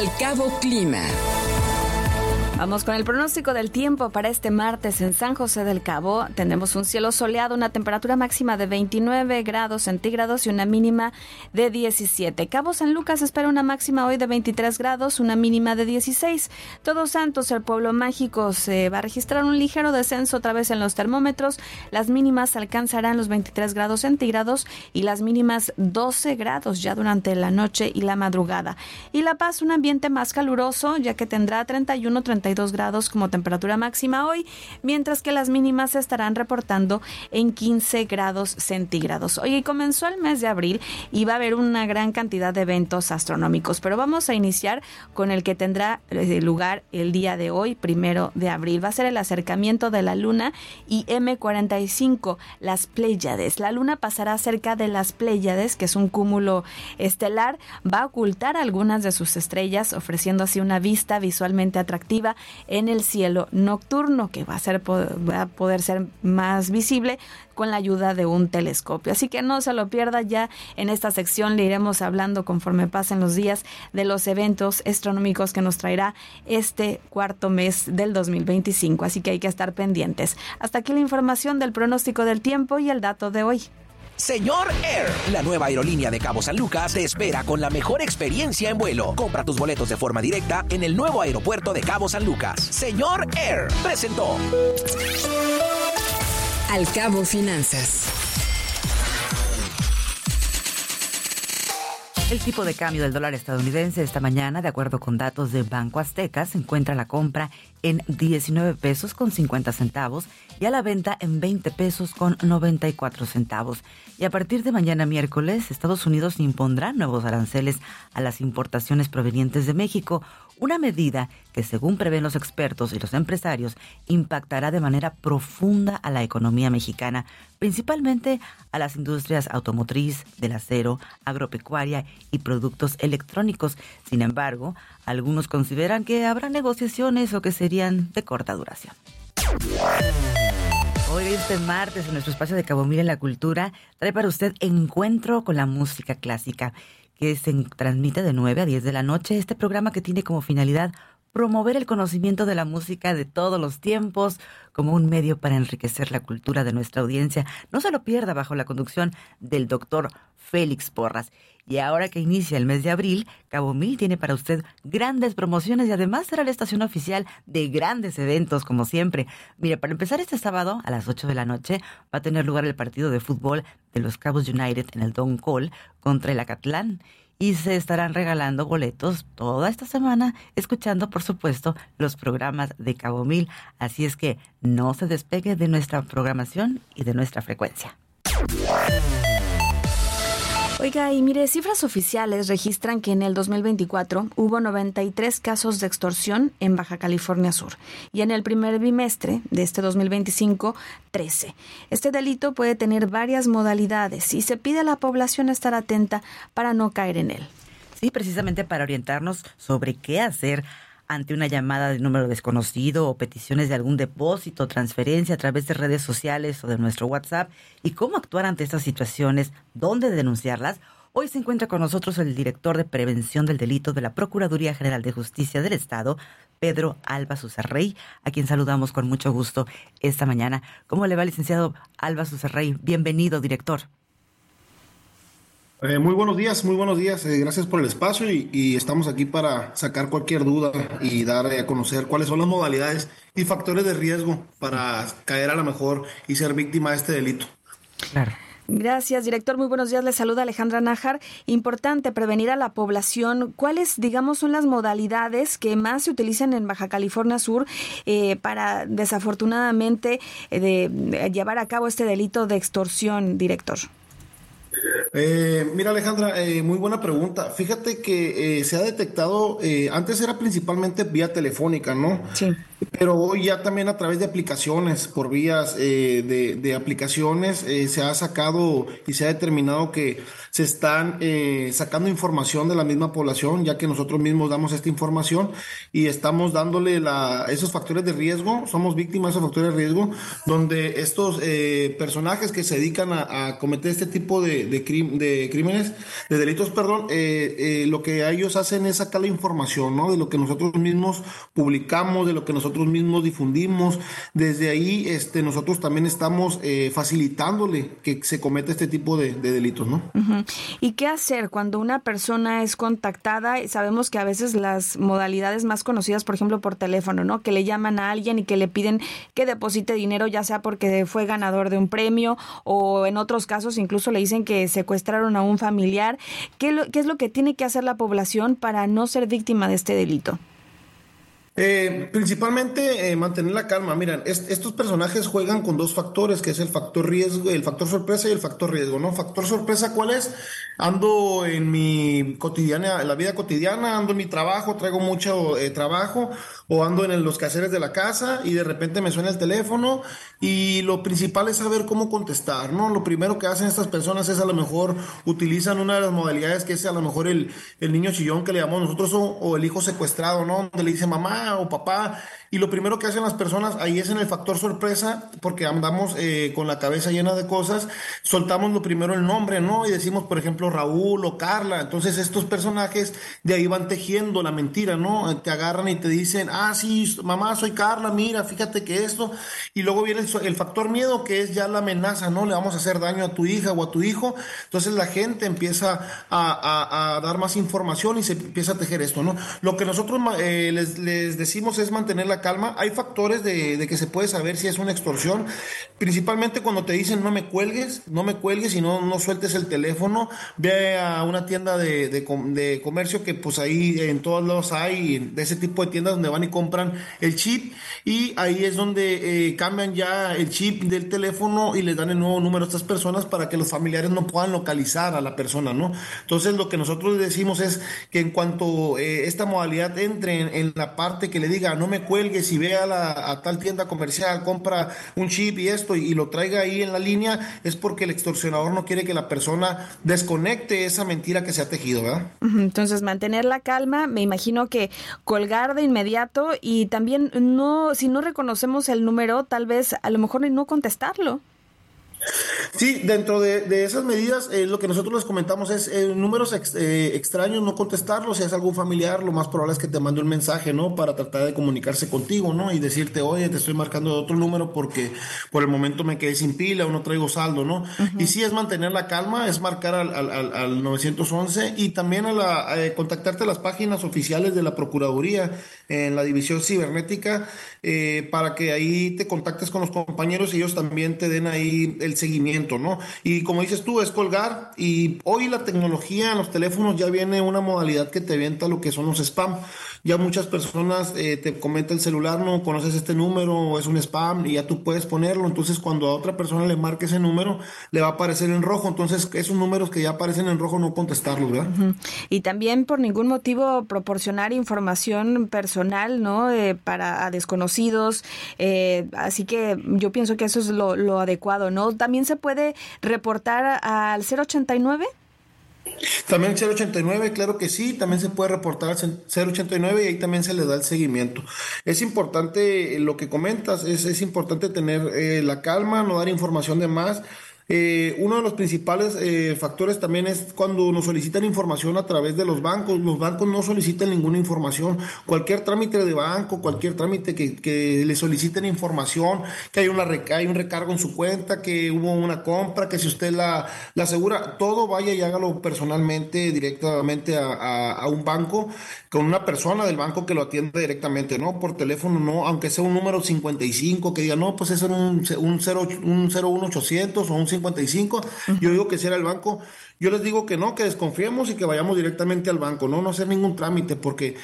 S6: Al Cabo Clima.
S1: Vamos con el pronóstico del tiempo para este martes en San José del Cabo. Tendremos un cielo soleado, una temperatura máxima de veintinueve grados centígrados y una mínima de diecisiete. Cabo San Lucas espera una máxima hoy de veintitrés grados, una mínima de dieciséis. Todos Santos, el pueblo mágico, se va a registrar un ligero descenso otra vez en los termómetros. Las mínimas alcanzarán los veintitrés grados centígrados y las mínimas doce grados ya durante la noche y la madrugada. Y La Paz, un ambiente más caluroso, ya que tendrá treinta y uno, treinta y dos grados como temperatura máxima hoy, mientras que las mínimas se estarán reportando en quince grados centígrados. Hoy comenzó el mes de abril y va a haber una gran cantidad de eventos astronómicos, pero vamos a iniciar con el que tendrá lugar el día de hoy, primero de abril. Va a ser el acercamiento de la Luna y eme cuarenta y cinco, las Pléyades. La Luna pasará cerca de las Pléyades, que es un cúmulo estelar, va a ocultar algunas de sus estrellas, ofreciendo así una vista visualmente atractiva en el cielo nocturno, que va a, ser, va a poder ser más visible con la ayuda de un telescopio. Así que no se lo pierda. Ya en esta sección le iremos hablando conforme pasen los días de los eventos astronómicos que nos traerá este cuarto mes del dos mil veinticinco. Así que hay que estar pendientes. Hasta aquí la información del pronóstico del tiempo y el dato de hoy.
S14: Señor Air, la nueva aerolínea de Cabo San Lucas, te espera con la mejor experiencia en vuelo. Compra tus boletos de forma directa en el nuevo aeropuerto de Cabo San Lucas. Señor Air presentó.
S6: Al Cabo Finanzas.
S3: El tipo de cambio del dólar estadounidense esta mañana, de acuerdo con datos de Banco Azteca, se encuentra la compra en diecinueve pesos con cincuenta centavos y a la venta en veinte pesos con noventa y cuatro centavos. Y a partir de mañana miércoles, Estados Unidos impondrá nuevos aranceles a las importaciones provenientes de México, una medida que, según prevén los expertos y los empresarios, impactará de manera profunda a la economía mexicana, principalmente a las industrias automotriz, del acero, agropecuaria y productos electrónicos. Sin embargo, algunos consideran que habrá negociaciones o que serían de corta duración. Hoy, este martes, en nuestro espacio de Cabo Mil en la Cultura, trae para usted Encuentro con la Música Clásica, que se transmite de nueve a diez de la noche. Este programa que tiene como finalidad promover el conocimiento de la música de todos los tiempos como un medio para enriquecer la cultura de nuestra audiencia. No se lo pierda, bajo la conducción del doctor Félix Porras. Y ahora que inicia el mes de abril, Cabo Mil tiene para usted grandes promociones y además será la estación oficial de grandes eventos, como siempre. Mire, para empezar, este sábado a las ocho de la noche va a tener lugar el partido de fútbol de los Cabos United en el Don Col contra el Acatlán. Y se estarán regalando boletos toda esta semana, escuchando, por supuesto, los programas de Cabo Mil. Así es que no se despegue de nuestra programación y de nuestra frecuencia.
S1: Oiga, y mire, cifras oficiales registran que en el dos mil veinticuatro hubo noventa y tres casos de extorsión en Baja California Sur y en el primer bimestre de este dos mil veinticinco, trece. Este delito puede tener varias modalidades y se pide a la población estar atenta para no caer en él.
S3: Sí, precisamente para orientarnos sobre qué hacer ante una llamada de número desconocido o peticiones de algún depósito o transferencia a través de redes sociales o de nuestro WhatsApp, y cómo actuar ante estas situaciones, dónde denunciarlas. Hoy se encuentra con nosotros el director de Prevención del Delito de la Procuraduría General de Justicia del Estado, Pedro Alba Susarrey, a quien saludamos con mucho gusto esta mañana. ¿Cómo le va, licenciado Alba Susarrey? Bienvenido, director.
S16: Eh, muy buenos días, muy buenos días. Eh, gracias por el espacio y, y estamos aquí para sacar cualquier duda y dar a conocer cuáles son las modalidades y factores de riesgo para caer a lo mejor y ser víctima de este delito.
S3: Claro.
S1: Gracias, director. Muy buenos días. Le saluda Alejandra Nájar. Importante prevenir a la población. ¿Cuáles, digamos, son las modalidades que más se utilizan en Baja California Sur eh, para, desafortunadamente, eh, de, de llevar a cabo este delito de extorsión, director?
S16: Eh, mira, Alejandra, eh, muy buena pregunta. Fíjate que eh, se ha detectado, eh, antes era principalmente vía telefónica, ¿no?
S1: Sí.
S16: pero hoy ya también a través de aplicaciones, por vías eh, de, de aplicaciones, eh, se ha sacado y se ha determinado que se están eh, sacando información de la misma población, ya que nosotros mismos damos esta información y estamos dándole la, esos factores de riesgo, somos víctimas de esos factores de riesgo, donde estos eh, personajes que se dedican a, a cometer este tipo de, de, crim, de crímenes, de delitos, perdón, eh, eh, lo que ellos hacen es sacar la información, ¿no? De lo que nosotros mismos publicamos, de lo que nosotros mismos difundimos. Desde ahí este, nosotros también estamos eh, facilitándole que se cometa este tipo de, de delitos, ¿no?
S1: Uh-huh. ¿Y qué hacer cuando una persona es contactada? Sabemos que a veces las modalidades más conocidas, por ejemplo, por teléfono, ¿no? Que le llaman a alguien y que le piden que deposite dinero, ya sea porque fue ganador de un premio o en otros casos incluso le dicen que secuestraron a un familiar. ¿Qué, lo, qué es lo que tiene que hacer la población para no ser víctima de este delito?
S16: Eh, principalmente eh, mantener la calma. Miren, est- estos personajes juegan con dos factores, que es el factor riesgo, el factor sorpresa y el factor riesgo, ¿no? Factor sorpresa, ¿cuál es? Ando en mi cotidiana, en la vida cotidiana, ando en mi trabajo, traigo mucho eh, trabajo, o ando en el- los quehaceres de la casa y de repente me suena el teléfono y lo principal es saber cómo contestar, ¿no? Lo primero que hacen estas personas es a lo mejor utilizan una de las modalidades que es a lo mejor el, el niño chillón que le llamamos nosotros o, o el hijo secuestrado, ¿no? Donde le dice mamá o papá, y lo primero que hacen las personas ahí es en el factor sorpresa, porque andamos eh, con la cabeza llena de cosas, soltamos lo primero el nombre, ¿no? Y decimos, por ejemplo, Raúl o Carla. Entonces estos personajes de ahí van tejiendo la mentira, ¿no? Te agarran y te dicen, ah, sí, mamá, soy Carla, mira, fíjate que esto, y luego viene el, el factor miedo, que es ya la amenaza, ¿no? Le vamos a hacer daño a tu hija o a tu hijo. Entonces la gente empieza a, a, a dar más información y se empieza a tejer esto, ¿no? Lo que nosotros eh, les, les decimos es mantener la calma. Hay factores de, de que se puede saber si es una extorsión, principalmente cuando te dicen no me cuelgues, no me cuelgues y no, no sueltes el teléfono. Ve a una tienda de, de, de comercio que pues ahí en todos lados hay de ese tipo de tiendas donde van y compran el chip, y ahí es donde eh, cambian ya el chip del teléfono y les dan el nuevo número a estas personas para que los familiares no puedan localizar a la persona, ¿no? Entonces lo que nosotros decimos es que en cuanto eh, esta modalidad entre en, en la parte que le diga no me cuelgues y ve a, la, a tal tienda comercial, compra un chip y esto y, y lo traiga ahí en la línea, es porque el extorsionador no quiere que la persona desconecte esa mentira que se ha tejido, ¿verdad?
S1: Entonces mantener la calma, me imagino que colgar de inmediato y también no, si no reconocemos el número, tal vez a lo mejor no contestarlo.
S16: Sí, dentro de, de esas medidas, eh, lo que nosotros les comentamos es eh, números ex, eh, extraños, no contestarlos. Si es algún familiar, lo más probable es que te mande un mensaje, ¿no? Para tratar de comunicarse contigo, ¿no? Y decirte, oye, te estoy marcando de otro número porque por el momento me quedé sin pila o no traigo saldo, ¿no? Uh-huh. Y sí es mantener la calma, es marcar al, al, al, al nueve once y también a la, a contactarte a las páginas oficiales de la Procuraduría en la División Cibernética eh, para que ahí te contactes con los compañeros y ellos también te den ahí el seguimiento, ¿no? Y como dices tú, es colgar, y hoy la tecnología en los teléfonos ya viene una modalidad que te avienta lo que son los spam. Ya muchas personas eh, te comenta el celular, no conoces este número o es un spam, y ya tú puedes ponerlo. Entonces cuando a otra persona le marque ese número le va a aparecer en rojo. Entonces esos números que ya aparecen en rojo no contestarlos, ¿verdad?
S1: Uh-huh. Y también por ningún motivo proporcionar información personal, ¿no? Eh, para a desconocidos, eh, así que yo pienso que eso es lo, lo adecuado, ¿no? También se puede reportar al cero ochenta y nueve.
S16: También cero ochenta y nueve, claro que sí, también se puede reportar al cero ochenta y nueve y ahí también se le da el seguimiento. Es importante lo que comentas, es, es importante tener eh, la calma, no dar información de más. Eh, uno de los principales eh, factores también es cuando nos solicitan información a través de los bancos. Los bancos no solicitan ninguna información. Cualquier trámite de banco, cualquier trámite que, que le soliciten información, que hay, una, hay un recargo en su cuenta, que hubo una compra, que si usted la, la asegura, todo vaya y hágalo personalmente, directamente a, a, a un banco, con una persona del banco que lo atienda directamente, ¿no? Por teléfono, no, aunque sea un número cincuenta y cinco, que diga, no, pues ese era un, un, cero, un cero uno ochocientos o un cincuenta y cinco, uh-huh. Yo digo que si era el banco, yo les digo que no, que desconfiemos y que vayamos directamente al banco, no, no hacer ningún trámite, porque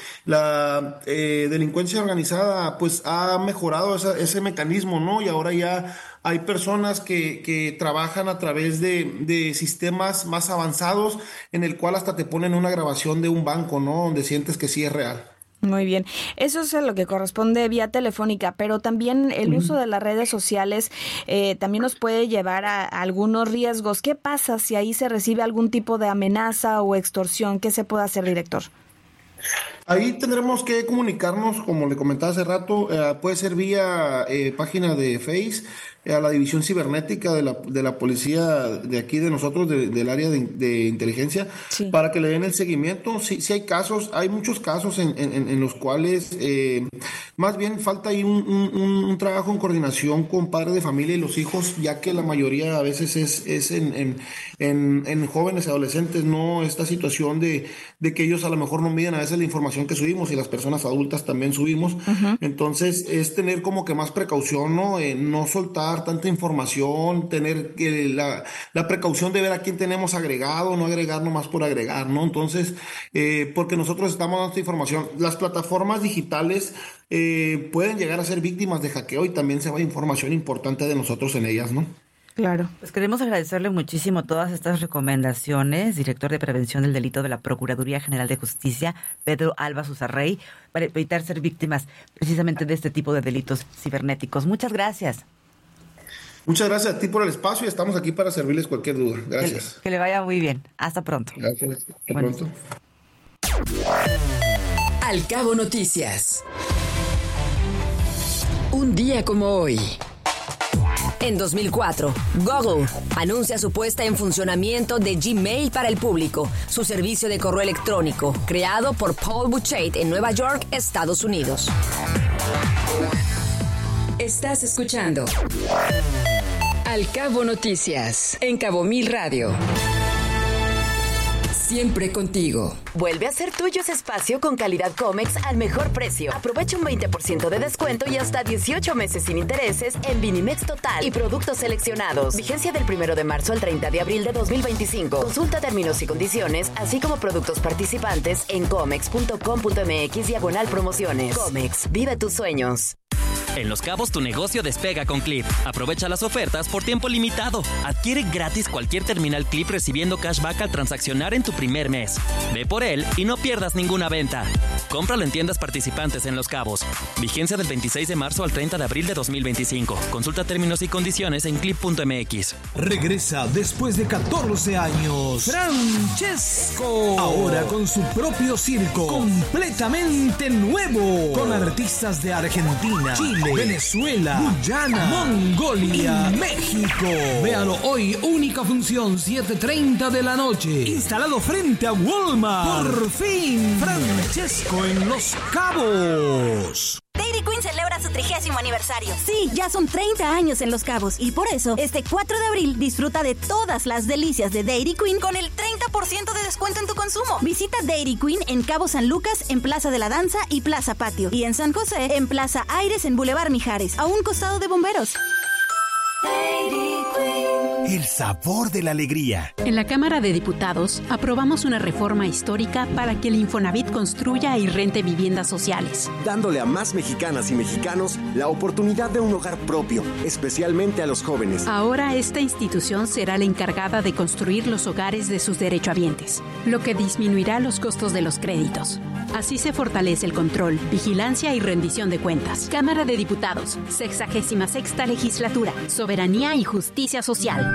S16: la eh, delincuencia organizada pues ha mejorado esa, ese mecanismo, ¿no? Y ahora ya hay personas que, que trabajan a través de, de sistemas más avanzados en el cual hasta te ponen una grabación de un banco, ¿no? Donde sientes que sí es real.
S1: Muy bien. Eso es lo que corresponde vía telefónica, pero también el uso de las redes sociales eh, también nos puede llevar a, a algunos riesgos. ¿Qué pasa si ahí se recibe algún tipo de amenaza o extorsión? ¿Qué se puede hacer, director?
S16: Ahí tendremos que comunicarnos, como le comentaba hace rato, eh, puede ser vía eh, página de Face, eh, a la división cibernética de la, de la policía de aquí de nosotros, de, del área de, de inteligencia, sí, para que le den el seguimiento. Sí, sí hay casos, hay muchos casos en, en, en los cuales eh, más bien falta ahí un, un, un trabajo en coordinación con padres de familia y los hijos, ya que la mayoría a veces es, es en, en, en, en jóvenes y adolescentes, no esta situación de, de que ellos a lo mejor no miden a veces la información que subimos y las personas adultas también subimos. Uh-huh. Entonces es tener como que más precaución, ¿no? Eh, no soltar tanta información, tener eh, la, la precaución de ver a quién tenemos agregado, no agregar nomás por agregar, ¿no? Entonces, eh, porque nosotros estamos dando esta información. Las plataformas digitales eh, pueden llegar a ser víctimas de hackeo y también se va información importante de nosotros en ellas, ¿no?
S1: Claro.
S3: Pues queremos agradecerle muchísimo todas estas recomendaciones, director de Prevención del Delito de la Procuraduría General de Justicia, Pedro Alba Susarrey, para evitar ser víctimas precisamente de este tipo de delitos cibernéticos. Muchas gracias.
S16: Muchas gracias a ti por el espacio y estamos aquí para servirles cualquier duda. Gracias.
S3: Que, que le vaya muy bien. Hasta pronto.
S16: Gracias. Hasta
S3: bueno.
S16: pronto.
S6: Al Cabo Noticias. Un día como hoy.
S7: En dos mil cuatro, Google anuncia su puesta en funcionamiento de Gmail para el público, su servicio de correo electrónico, creado por Paul Buchheit en Nueva York, Estados Unidos.
S6: Estás escuchando Al Cabo Noticias, en Cabo Mil Radio. Siempre contigo.
S7: Vuelve a ser tuyo ese espacio con calidad Comex al mejor precio. Aprovecha un veinte por ciento de descuento y hasta dieciocho meses sin intereses en Vinimex Total y productos seleccionados. Vigencia del primero de marzo al treinta de abril de dos mil veinticinco. Consulta términos y condiciones, así como productos participantes en comex punto com punto mx diagonal promociones. Comex, vive tus sueños.
S2: En Los Cabos tu negocio despega con Clip. Aprovecha las ofertas por tiempo limitado. Adquiere gratis cualquier terminal Clip recibiendo cashback al transaccionar en tu primer mes. Ve por él y no pierdas ninguna venta. Cómpralo en tiendas participantes en Los Cabos. Vigencia del veintiséis de marzo al treinta de abril de dos mil veinticinco. Consulta términos y condiciones en clip punto mx.
S11: Regresa después de catorce años Francesco. Ahora con su propio circo. Completamente nuevo. Con artistas de Argentina, Chile, Venezuela, Guyana, Mongolia y México. Véalo hoy, única función, siete treinta de la noche. Instalado frente a Walmart. Por fin, Francesco en Los Cabos.
S17: Dairy Queen celebra su trigésimo aniversario. Sí, ya son treinta años en Los Cabos y por eso, este cuatro de abril disfruta de todas las delicias de Dairy Queen con el treinta por ciento de descuento en tu consumo. Visita Dairy Queen en Cabo San Lucas, en Plaza de la Danza y Plaza Patio. Y en San José, en Plaza Aires, en Boulevard Mijares, a un costado de Bomberos.
S11: Dairy Queen. El sabor de la alegría.
S12: En la Cámara de Diputados aprobamos una reforma histórica para que el Infonavit construya y rente viviendas sociales,
S13: dándole a más mexicanas y mexicanos la oportunidad de un hogar propio, especialmente a los jóvenes.
S12: Ahora esta institución será la encargada de construir los hogares de sus derechohabientes, lo que disminuirá los costos de los créditos. Así se fortalece el control, vigilancia y rendición de cuentas. Cámara de Diputados, sexagésima sexta legislatura, soberanía y justicia social.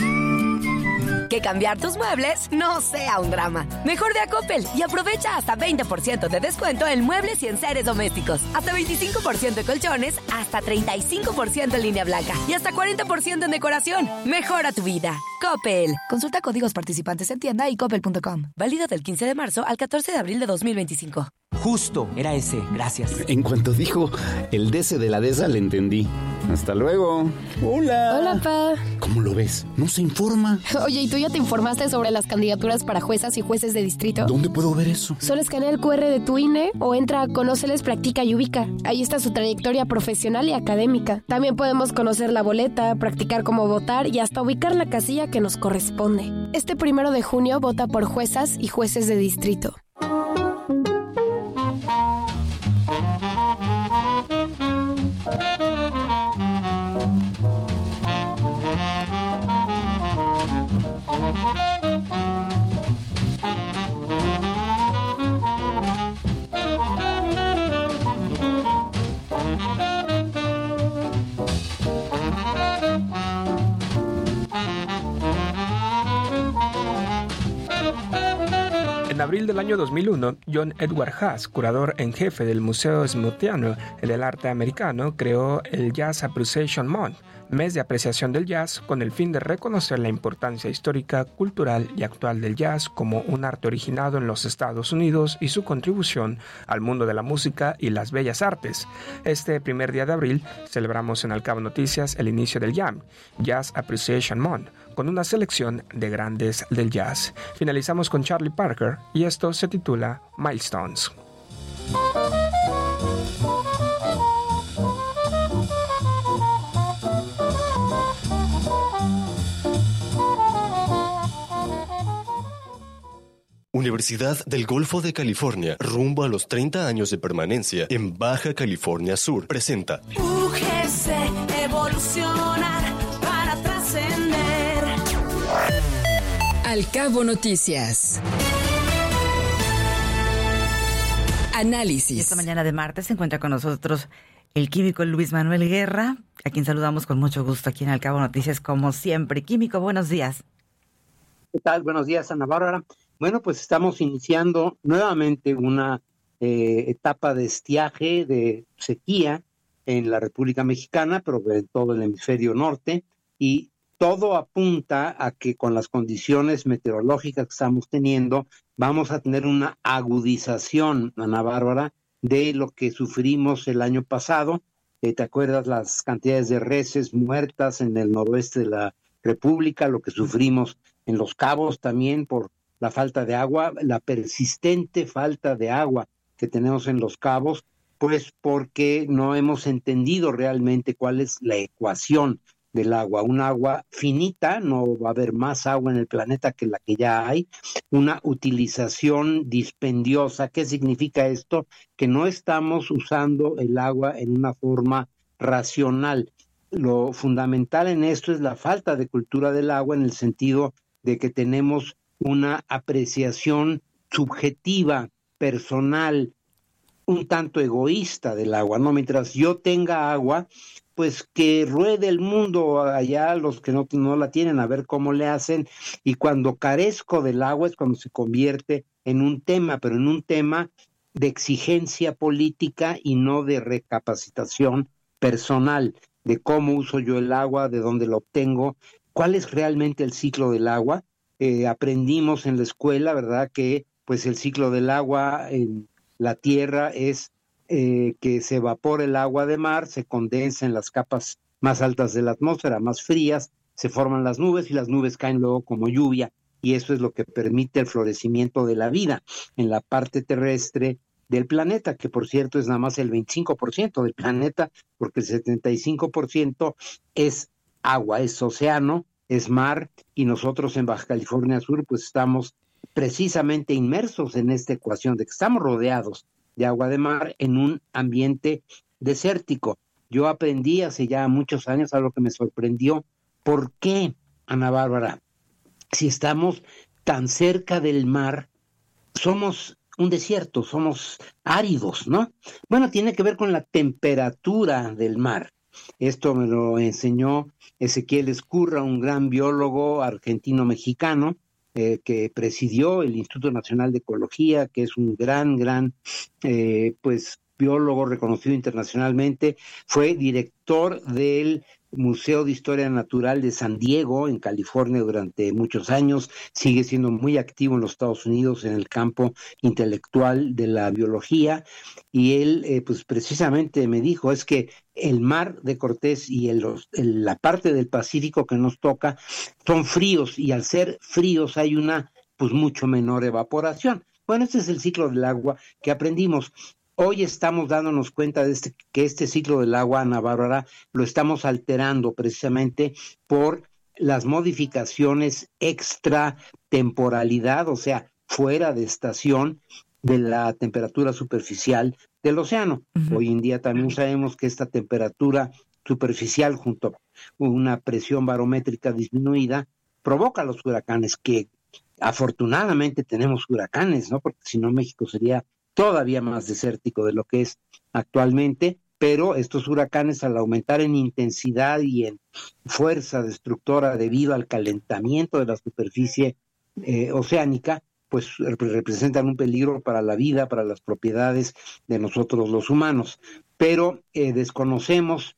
S7: Que cambiar tus muebles no sea un drama. Mejor de a Coppel y aprovecha hasta veinte por ciento de descuento en muebles y enseres domésticos. Hasta veinticinco por ciento en colchones, hasta treinta y cinco por ciento en línea blanca y hasta cuarenta por ciento en decoración. Mejora tu vida. Coppel. Consulta códigos participantes en tienda y coppel punto com. Válido del quince de marzo al catorce de abril de dos mil veinticinco.
S18: Justo, era ese. Gracias.
S19: En cuanto dijo el D S de la DESA, le entendí. Hasta luego. Hola.
S26: Hola, pa.
S19: ¿Cómo lo ves? ¿No se informa?
S26: Oye, ¿y tú ya te informaste sobre las candidaturas para juezas y jueces de distrito?
S19: ¿Dónde puedo ver eso?
S26: Solo escanea el cu erre de tu I N E o entra a Conóceles, Practica y Ubica. Ahí está su trayectoria profesional y académica. También podemos conocer la boleta, practicar cómo votar y hasta ubicar la casilla que nos corresponde. Este primero de junio vota por juezas y jueces de distrito.
S4: En abril del año dos mil uno, John Edward Haas, curador en jefe del Museo Smithsoniano del Arte Americano, creó el Jazz Appreciation Month, mes de apreciación del jazz, con el fin de reconocer la importancia histórica, cultural y actual del jazz como un arte originado en los Estados Unidos y su contribución al mundo de la música y las bellas artes. Este primer día de abril celebramos en Al Cabo Noticias el inicio del Jam, Jazz Appreciation Month, con una selección de grandes del jazz. Finalizamos con Charlie Parker y esto se titula Milestones.
S5: Universidad del Golfo de California, rumbo a los treinta años de permanencia en Baja California Sur, presenta
S8: U G C, evolucionar para trascender.
S6: Al Cabo Noticias. Análisis.
S3: Y esta mañana de martes se encuentra con nosotros el químico Luis Manuel Guerra, a quien saludamos con mucho gusto aquí en Al Cabo Noticias, como siempre. Químico, buenos días.
S10: ¿Qué tal? Buenos días, Ana Bárbara. Bueno, pues estamos iniciando nuevamente una eh, etapa de estiaje, de sequía en la República Mexicana, pero en todo el hemisferio norte, y todo apunta a que con las condiciones meteorológicas que estamos teniendo, vamos a tener una agudización, Ana Bárbara, de lo que sufrimos el año pasado. Eh, ¿Te acuerdas las cantidades de reses muertas en el noroeste de la República, lo que sufrimos en Los Cabos también por la falta de agua, la persistente falta de agua que tenemos en Los Cabos, pues porque no hemos entendido realmente cuál es la ecuación del agua? Un agua finita, no va a haber más agua en el planeta que la que ya hay, una utilización dispendiosa. ¿Qué significa esto? Que no estamos usando el agua en una forma racional. Lo fundamental en esto es la falta de cultura del agua, en el sentido de que tenemos una apreciación subjetiva, personal, un tanto egoísta del agua, ¿no? Mientras yo tenga agua, pues que ruede el mundo allá, los que no, no la tienen, a ver cómo le hacen, y cuando carezco del agua es cuando se convierte en un tema, pero en un tema de exigencia política y no de recapacitación personal, de cómo uso yo el agua, de dónde lo obtengo, cuál es realmente el ciclo del agua. Eh, aprendimos en la escuela, ¿verdad?, que pues el ciclo del agua en la Tierra es eh, que se evapora el agua de mar, se condensa en las capas más altas de la atmósfera, más frías, se forman las nubes y las nubes caen luego como lluvia, y eso es lo que permite el florecimiento de la vida en la parte terrestre del planeta, que por cierto es nada más el veinticinco por ciento del planeta, porque el setenta y cinco por ciento es agua, es océano, es mar, y nosotros en Baja California Sur pues estamos precisamente inmersos en esta ecuación de que estamos rodeados de agua de mar en un ambiente desértico. Yo aprendí hace ya muchos años algo que me sorprendió. ¿Por qué, Ana Bárbara, si estamos tan cerca del mar, somos un desierto, somos áridos, ¿no? Bueno, tiene que ver con la temperatura del mar. Esto me lo enseñó Ezequiel Ezcurra, un gran biólogo argentino-mexicano eh, que presidió el Instituto Nacional de Ecología, que es un gran, gran, eh, pues, biólogo reconocido internacionalmente. Fue director del Museo de Historia Natural de San Diego, en California, durante muchos años. Sigue siendo muy activo en los Estados Unidos en el campo intelectual de la biología, y él eh, pues precisamente me dijo, es que el mar de Cortés y el, el, la parte del Pacífico que nos toca son fríos, y al ser fríos hay una pues mucho menor evaporación. Bueno, este es el ciclo del agua que aprendimos. Hoy estamos dándonos cuenta de este, que este ciclo del agua, Ana Bárbara, lo estamos alterando precisamente por las modificaciones extra temporalidad, o sea, fuera de estación, de la temperatura superficial del océano. Uh-huh. Hoy en día también sabemos que esta temperatura superficial, junto a una presión barométrica disminuida, provoca los huracanes, que afortunadamente tenemos huracanes, ¿no? Porque si no, México sería todavía más desértico de lo que es actualmente, pero estos huracanes, al aumentar en intensidad y en fuerza destructora debido al calentamiento de la superficie eh, oceánica, pues representan un peligro para la vida, para las propiedades de nosotros los humanos. Pero eh, desconocemos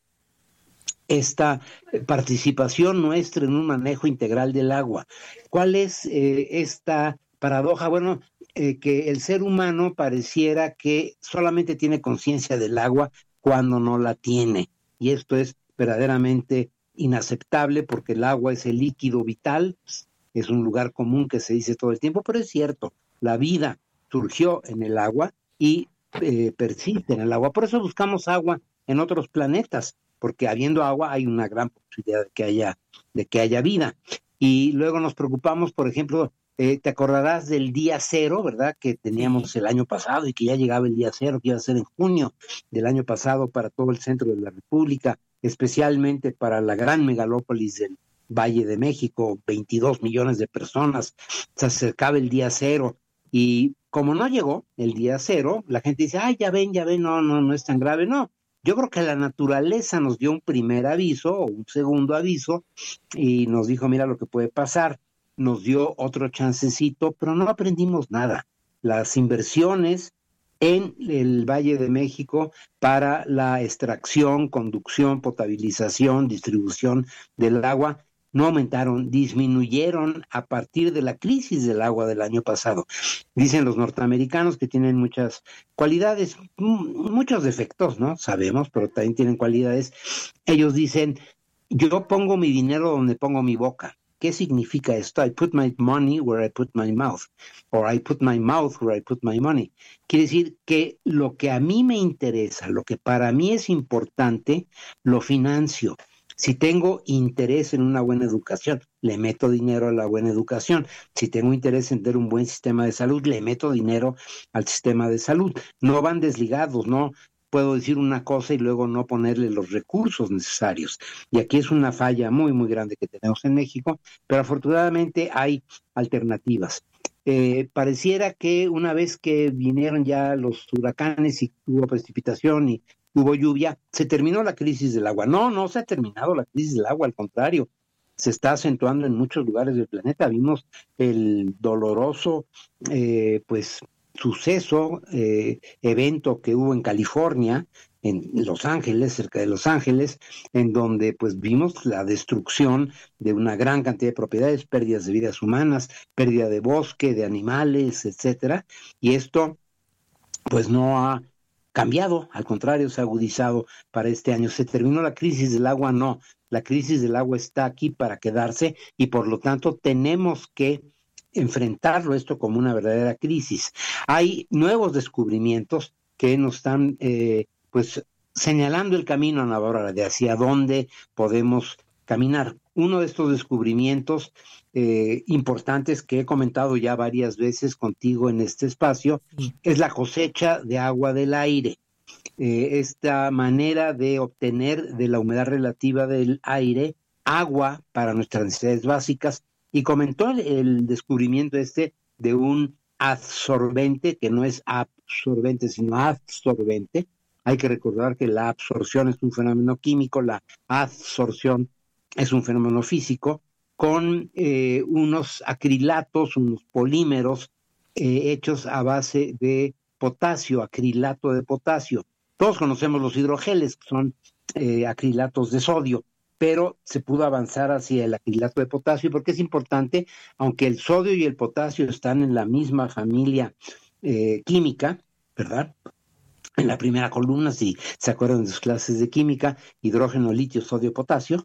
S10: esta participación nuestra en un manejo integral del agua. ¿Cuál es eh, esta paradoja? Bueno, eh, que el ser humano pareciera que solamente tiene conciencia del agua cuando no la tiene. Y esto es verdaderamente inaceptable porque el agua es el líquido vital, es un lugar común que se dice todo el tiempo, pero es cierto, la vida surgió en el agua y eh, persiste en el agua. Por eso buscamos agua en otros planetas, porque habiendo agua hay una gran posibilidad de que haya, de que haya vida. Y luego nos preocupamos, por ejemplo, eh, te acordarás del día cero, ¿verdad?, que teníamos el año pasado y que ya llegaba el día cero, que iba a ser en junio del año pasado para todo el centro de la República, especialmente para la gran megalópolis del Valle de México, veintidós millones de personas, se acercaba el día cero. Y como no llegó el día cero, la gente dice, ay, ya ven, ya ven, no, no, no es tan grave. No, yo creo que la naturaleza nos dio un primer aviso o un segundo aviso y nos dijo, mira lo que puede pasar. Nos dio otro chancecito, pero no aprendimos nada. Las inversiones en el Valle de México para la extracción, conducción, potabilización, distribución del agua no aumentaron, disminuyeron a partir de la crisis del agua del año pasado. Dicen los norteamericanos que tienen muchas cualidades, muchos defectos, ¿no? Sabemos, pero también tienen cualidades. Ellos dicen, yo pongo mi dinero donde pongo mi boca. ¿Qué significa esto? I put my money where I put my mouth, or I put my mouth where I put my money. Quiere decir que lo que a mí me interesa, lo que para mí es importante, lo financio. Si tengo interés en una buena educación, le meto dinero a la buena educación. Si tengo interés en tener un buen sistema de salud, le meto dinero al sistema de salud. No van desligados, no puedo decir una cosa y luego no ponerle los recursos necesarios. Y aquí es una falla muy, muy grande que tenemos en México, pero afortunadamente hay alternativas. Eh, pareciera que una vez que vinieron ya los huracanes y hubo precipitación y hubo lluvia, se terminó la crisis del agua. No, no se ha terminado la crisis del agua, al contrario, se está acentuando en muchos lugares del planeta. Vimos el doloroso, eh, pues, suceso, eh, evento que hubo en California, en Los Ángeles, cerca de Los Ángeles, en donde pues vimos la destrucción de una gran cantidad de propiedades, pérdidas de vidas humanas, pérdida de bosque, de animales, etcétera, y esto pues no ha cambiado, al contrario, se ha agudizado para este año. ¿Se terminó la crisis del agua? No, la crisis del agua está aquí para quedarse y por lo tanto tenemos que enfrentarlo esto como una verdadera crisis. Hay nuevos descubrimientos que nos están eh, pues señalando el camino, Ana Bárbara, de hacia dónde podemos caminar. Uno de estos descubrimientos eh, importantes que he comentado ya varias veces contigo en este espacio sí. es la cosecha de agua del aire. Eh, esta manera de obtener de la humedad relativa del aire agua para nuestras necesidades básicas. Y comentó el, el descubrimiento este de un adsorbente, que no es absorbente, sino adsorbente. Hay que recordar que la absorción es un fenómeno químico, la adsorción es un fenómeno físico, con eh, unos acrilatos, unos polímeros eh, hechos a base de potasio, acrilato de potasio. Todos conocemos los hidrogeles, que son eh, acrilatos de sodio, pero se pudo avanzar hacia el acrilato de potasio porque es importante, aunque el sodio y el potasio están en la misma familia eh, química, ¿verdad? En la primera columna, si se acuerdan de sus clases de química, hidrógeno, litio, sodio, potasio,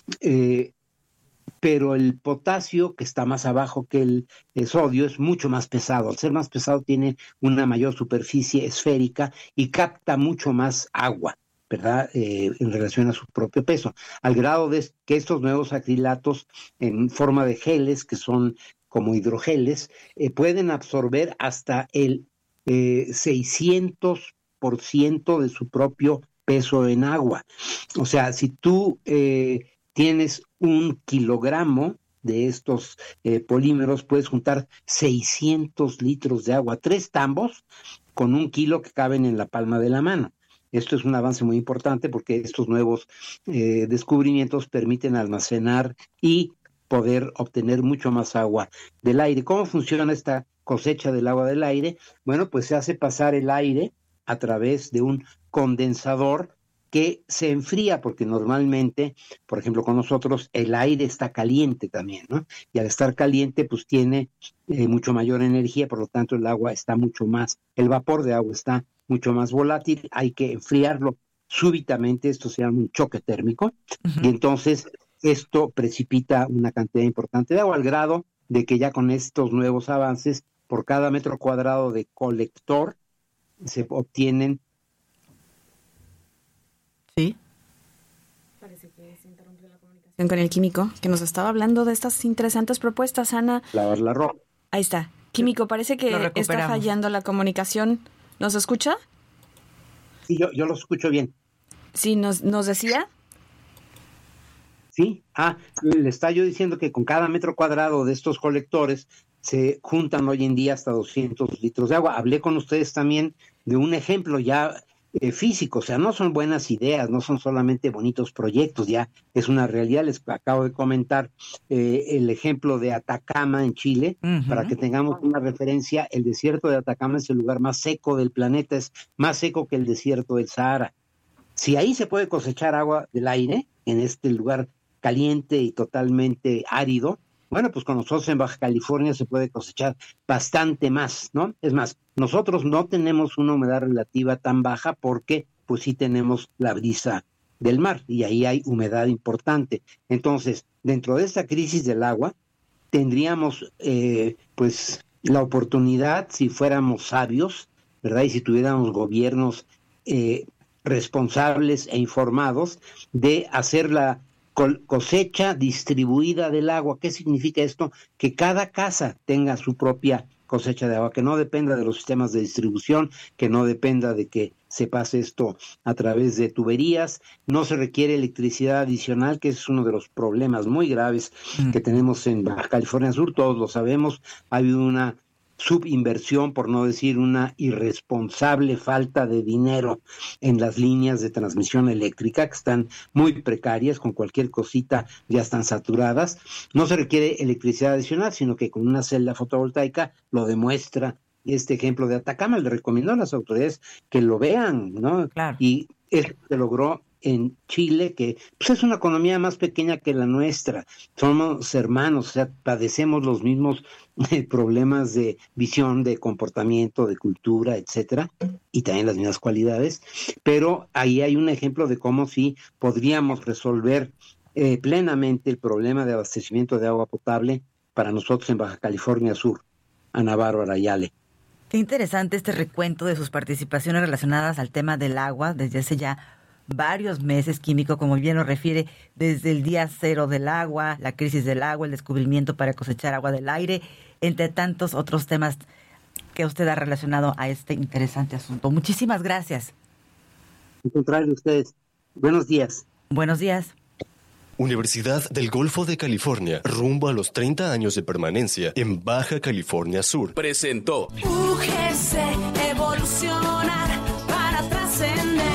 S10: eh, pero el potasio, que está más abajo que el, el sodio, es mucho más pesado. Al ser más pesado tiene una mayor superficie esférica y capta mucho más agua, ¿verdad? Eh, en relación a su propio peso, al grado de que estos nuevos acrilatos en forma de geles, que son como hidrogeles, eh, pueden absorber hasta el eh, seiscientos por ciento de su propio peso en agua. O sea, si tú eh, tienes un kilogramo de estos eh, polímeros, puedes juntar seiscientos litros de agua, tres tambos con un kilo que caben en la palma de la mano. Esto es un avance muy importante porque estos nuevos eh, descubrimientos permiten almacenar y poder obtener mucho más agua del aire. ¿Cómo funciona esta cosecha del agua del aire, bueno, pues se hace pasar el aire a través de un condensador que se enfría, porque normalmente, por ejemplo, con nosotros el aire está caliente también, ¿no? Y al estar caliente, pues tiene eh, mucho mayor energía, por lo tanto el agua está mucho más, el vapor de agua está mucho más volátil, hay que enfriarlo súbitamente, esto se llama un choque térmico, uh-huh. y entonces esto precipita una cantidad importante de agua, al grado de que ya con estos nuevos avances, por cada metro cuadrado de colector, se obtienen.
S3: Sí.
S1: Parece que se interrumpió la comunicación con el químico, que nos estaba hablando de estas interesantes propuestas, Ana.
S10: Lavar la ropa.
S1: Ahí está. Químico, parece que está fallando la comunicación. ¿Nos escucha?
S10: Sí, yo, yo lo escucho bien.
S1: Sí, ¿nos, nos decía?
S10: Sí, ah, le está yo diciendo que con cada metro cuadrado de estos colectores se juntan hoy en día hasta doscientos litros de agua. Hablé con ustedes también de un ejemplo ya eh, físico, o sea, no son buenas ideas, no son solamente bonitos proyectos, ya es una realidad. Les acabo de comentar eh, el ejemplo de Atacama en Chile, uh-huh. para que tengamos una referencia. El desierto de Atacama es el lugar más seco del planeta, es más seco que el desierto del Sahara. Si ahí se puede cosechar agua del aire, en este lugar caliente y totalmente árido, bueno, pues con nosotros en Baja California se puede cosechar bastante más, ¿no? Es más, nosotros no tenemos una humedad relativa tan baja porque pues sí tenemos la brisa del mar y ahí hay humedad importante. Entonces, dentro de esta crisis del agua, tendríamos eh, pues la oportunidad, si fuéramos sabios, ¿verdad? Y si tuviéramos gobiernos eh, responsables e informados, de hacer la cosecha distribuida del agua. ¿Qué significa esto? Que cada casa tenga su propia cosecha de agua, que no dependa de los sistemas de distribución, que no dependa de que se pase esto a través de tuberías. No se requiere electricidad adicional, que es uno de los problemas muy graves mm. que tenemos en Baja California Sur, todos lo sabemos. Ha habido una subinversión, por no decir una irresponsable falta de dinero en las líneas de transmisión eléctrica, que están muy precarias, con cualquier cosita ya están saturadas. No se requiere electricidad adicional, sino que con una celda fotovoltaica lo demuestra este ejemplo de Atacama. Le recomiendo a las autoridades que lo vean, ¿no? Claro. Y esto se logró en Chile, que pues, es una economía más pequeña que la nuestra. Somos hermanos, o sea, padecemos los mismos eh, problemas de visión, de comportamiento, de cultura, etcétera, y también las mismas cualidades, pero ahí hay un ejemplo de cómo sí podríamos resolver eh, plenamente el problema de abastecimiento de agua potable para nosotros en Baja California Sur. Ana Bárbara Ayale.
S3: Qué interesante este recuento de sus participaciones relacionadas al tema del agua desde hace ya varios meses, Químico, como bien lo refiere, desde el día cero del agua, la crisis del agua, el descubrimiento para cosechar agua del aire, entre tantos otros temas que usted ha relacionado a este interesante asunto. Muchísimas gracias.
S10: Al contrario, ustedes. Buenos días.
S3: Buenos días.
S5: Universidad del Golfo de California, rumbo a los treinta años de permanencia en Baja California Sur.
S8: Presentó U G C, evolucionar para trascender.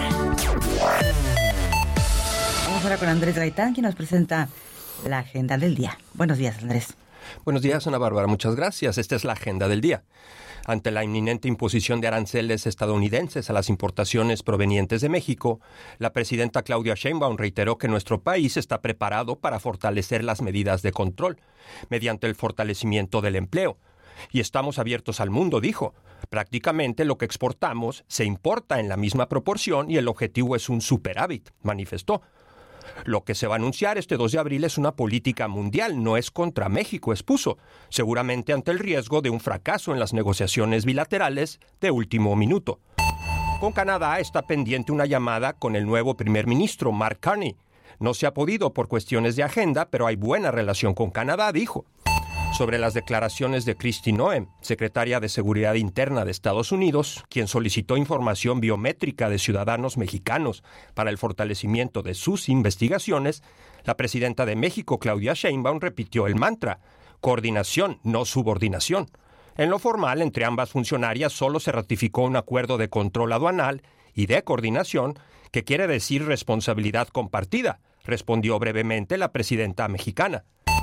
S3: Vamos ahora con Andrés Gaitán, quien nos presenta la agenda del día. Buenos días, Andrés.
S15: Buenos días, Ana Bárbara. Muchas gracias. Esta es la agenda del día. Ante la inminente imposición de aranceles estadounidenses a las importaciones provenientes de México, la presidenta Claudia Sheinbaum reiteró que nuestro país está preparado para fortalecer las medidas de control mediante el fortalecimiento del empleo. Y estamos abiertos al mundo, dijo. Prácticamente lo que exportamos se importa en la misma proporción y el objetivo es un superávit, manifestó. Lo que se va a anunciar este dos de abril es una política mundial, no es contra México, expuso, seguramente ante el riesgo de un fracaso en las negociaciones bilaterales de último minuto. Con Canadá está pendiente una llamada con el nuevo primer ministro, Mark Carney. No se ha podido por cuestiones de agenda, pero hay buena relación con Canadá, dijo. Sobre las declaraciones de Kristi Noem, secretaria de Seguridad Interna de Estados Unidos, quien solicitó información biométrica de ciudadanos mexicanos para el fortalecimiento de sus investigaciones, la presidenta de México, Claudia Sheinbaum, repitió el mantra: coordinación, no subordinación. En lo formal, entre ambas funcionarias solo se ratificó un acuerdo de control aduanal y de coordinación, que quiere decir responsabilidad compartida, respondió brevemente la presidenta mexicana.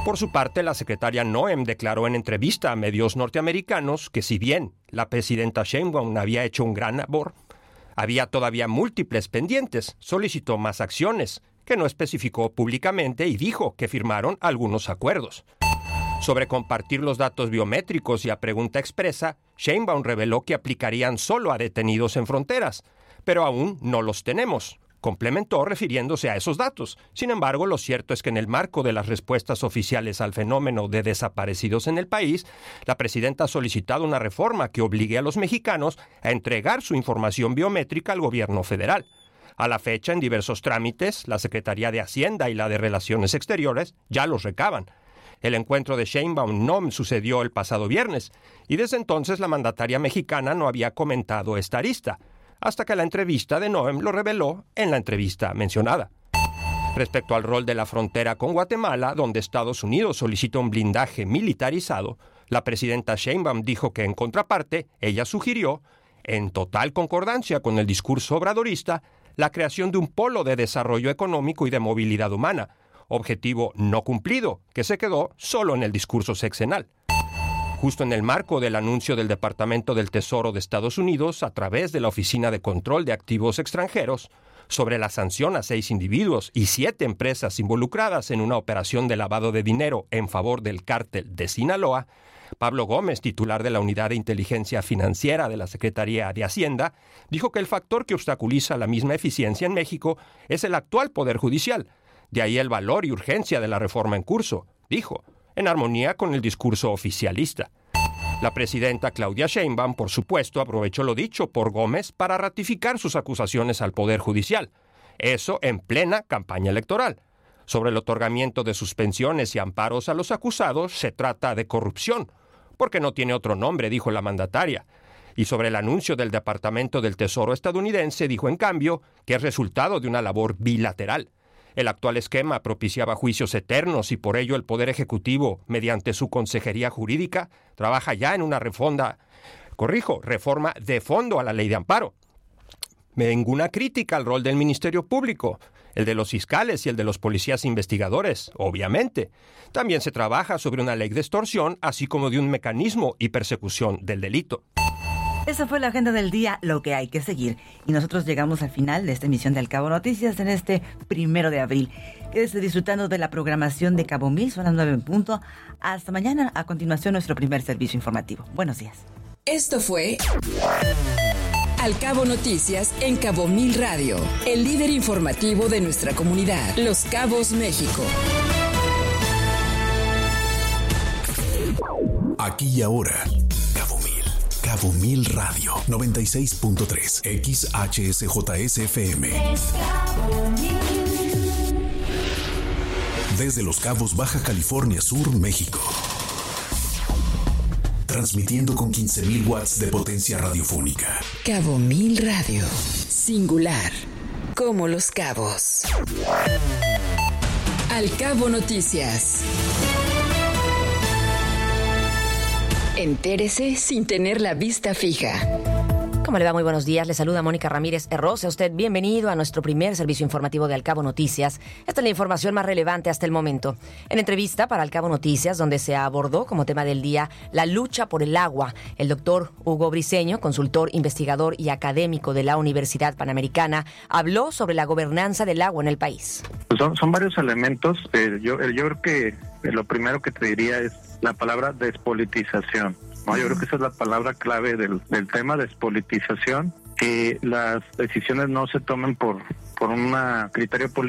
S15: Por su parte, la secretaria Noem declaró en entrevista a medios norteamericanos que si bien la presidenta Sheinbaum había hecho un gran labor, había todavía múltiples pendientes, solicitó más acciones, que no especificó públicamente y dijo que firmaron algunos acuerdos. Sobre compartir los datos biométricos y a pregunta expresa, Sheinbaum reveló que aplicarían solo a detenidos en fronteras, pero aún no los tenemos. Complementó refiriéndose a esos datos. Sin embargo, lo cierto es que en el marco de las respuestas oficiales al fenómeno de desaparecidos en el país, la presidenta ha solicitado una reforma que obligue a los mexicanos a entregar su información biométrica al gobierno federal. A la fecha, en diversos trámites, la Secretaría de Hacienda y la de Relaciones Exteriores ya los recaban. El encuentro de Sheinbaum-Noem sucedió el pasado viernes, y desde entonces la mandataria mexicana no había comentado esta arista, hasta que la entrevista de Noem lo reveló en la entrevista mencionada. Respecto al rol de la frontera con Guatemala, donde Estados Unidos solicita un blindaje militarizado, la presidenta Sheinbaum dijo que en contraparte, ella sugirió, en total concordancia con el discurso obradorista, la creación de un polo de desarrollo económico y de movilidad humana, objetivo no cumplido, que se quedó solo en el discurso sexenal. Justo en el marco del anuncio del Departamento del Tesoro de Estados Unidos, a través de la Oficina de Control de Activos Extranjeros, sobre la sanción a seis individuos y siete empresas involucradas en una operación de lavado de dinero en favor del cártel de Sinaloa, Pablo Gómez, titular de la Unidad de Inteligencia Financiera de la Secretaría de Hacienda, dijo que el factor que obstaculiza la misma eficiencia en México es el actual Poder Judicial. De ahí el valor y urgencia de la reforma en curso, dijo, en armonía con el discurso oficialista. La presidenta Claudia Sheinbaum, por supuesto, aprovechó lo dicho por Gómez para ratificar sus acusaciones al Poder Judicial. Eso en plena campaña electoral. Sobre el otorgamiento de suspensiones y amparos a los acusados, se trata de corrupción, porque no tiene otro nombre, dijo la mandataria. Y sobre el anuncio del Departamento del Tesoro estadounidense, dijo en cambio que es resultado de una labor bilateral. El actual esquema propiciaba juicios eternos y por ello el Poder Ejecutivo, mediante su Consejería Jurídica, trabaja ya en una reforma, corrijo, reforma de fondo a la ley de amparo. Ninguna crítica al rol del Ministerio Público, el de los fiscales y el de los policías investigadores, obviamente. También se trabaja sobre una ley de extorsión, así como de un mecanismo y persecución del delito.
S3: Esa fue la agenda del día, lo que hay que seguir. Y nosotros llegamos al final de esta emisión de Al Cabo Noticias en este primero de abril. Quédese disfrutando de la programación de Cabo Mil, son las nueve en punto. Hasta mañana, a continuación nuestro primer servicio informativo. Buenos días.
S6: Esto fue Al Cabo Noticias en Cabo Mil Radio, el líder informativo de nuestra comunidad, Los Cabos, México.
S11: Aquí y ahora. Cabo Mil Radio, noventa y seis punto tres, X H S J S F M. Desde Los Cabos, Baja California Sur, México. Transmitiendo con quince mil watts de potencia radiofónica.
S6: Cabo Mil Radio, singular, como Los Cabos. Al Cabo Noticias. Entérese sin tener la vista fija.
S7: ¿Cómo le va? Muy buenos días. Le saluda Mónica Ramírez Herros. A usted bienvenido a nuestro primer servicio informativo de Al Cabo Noticias. Esta es la información más relevante hasta el momento. En entrevista para Al Cabo Noticias, donde se abordó como tema del día la lucha por el agua, el doctor Hugo Briceño, consultor, investigador y académico de la Universidad Panamericana, habló sobre la gobernanza del agua en el país.
S20: Pues son, son varios elementos. Eh, yo, yo creo que eh, lo primero que te diría es la palabra despolitización, ¿no? Yo creo que esa es la palabra clave del, del tema, despolitización, que las decisiones no se tomen por, por un criterio político,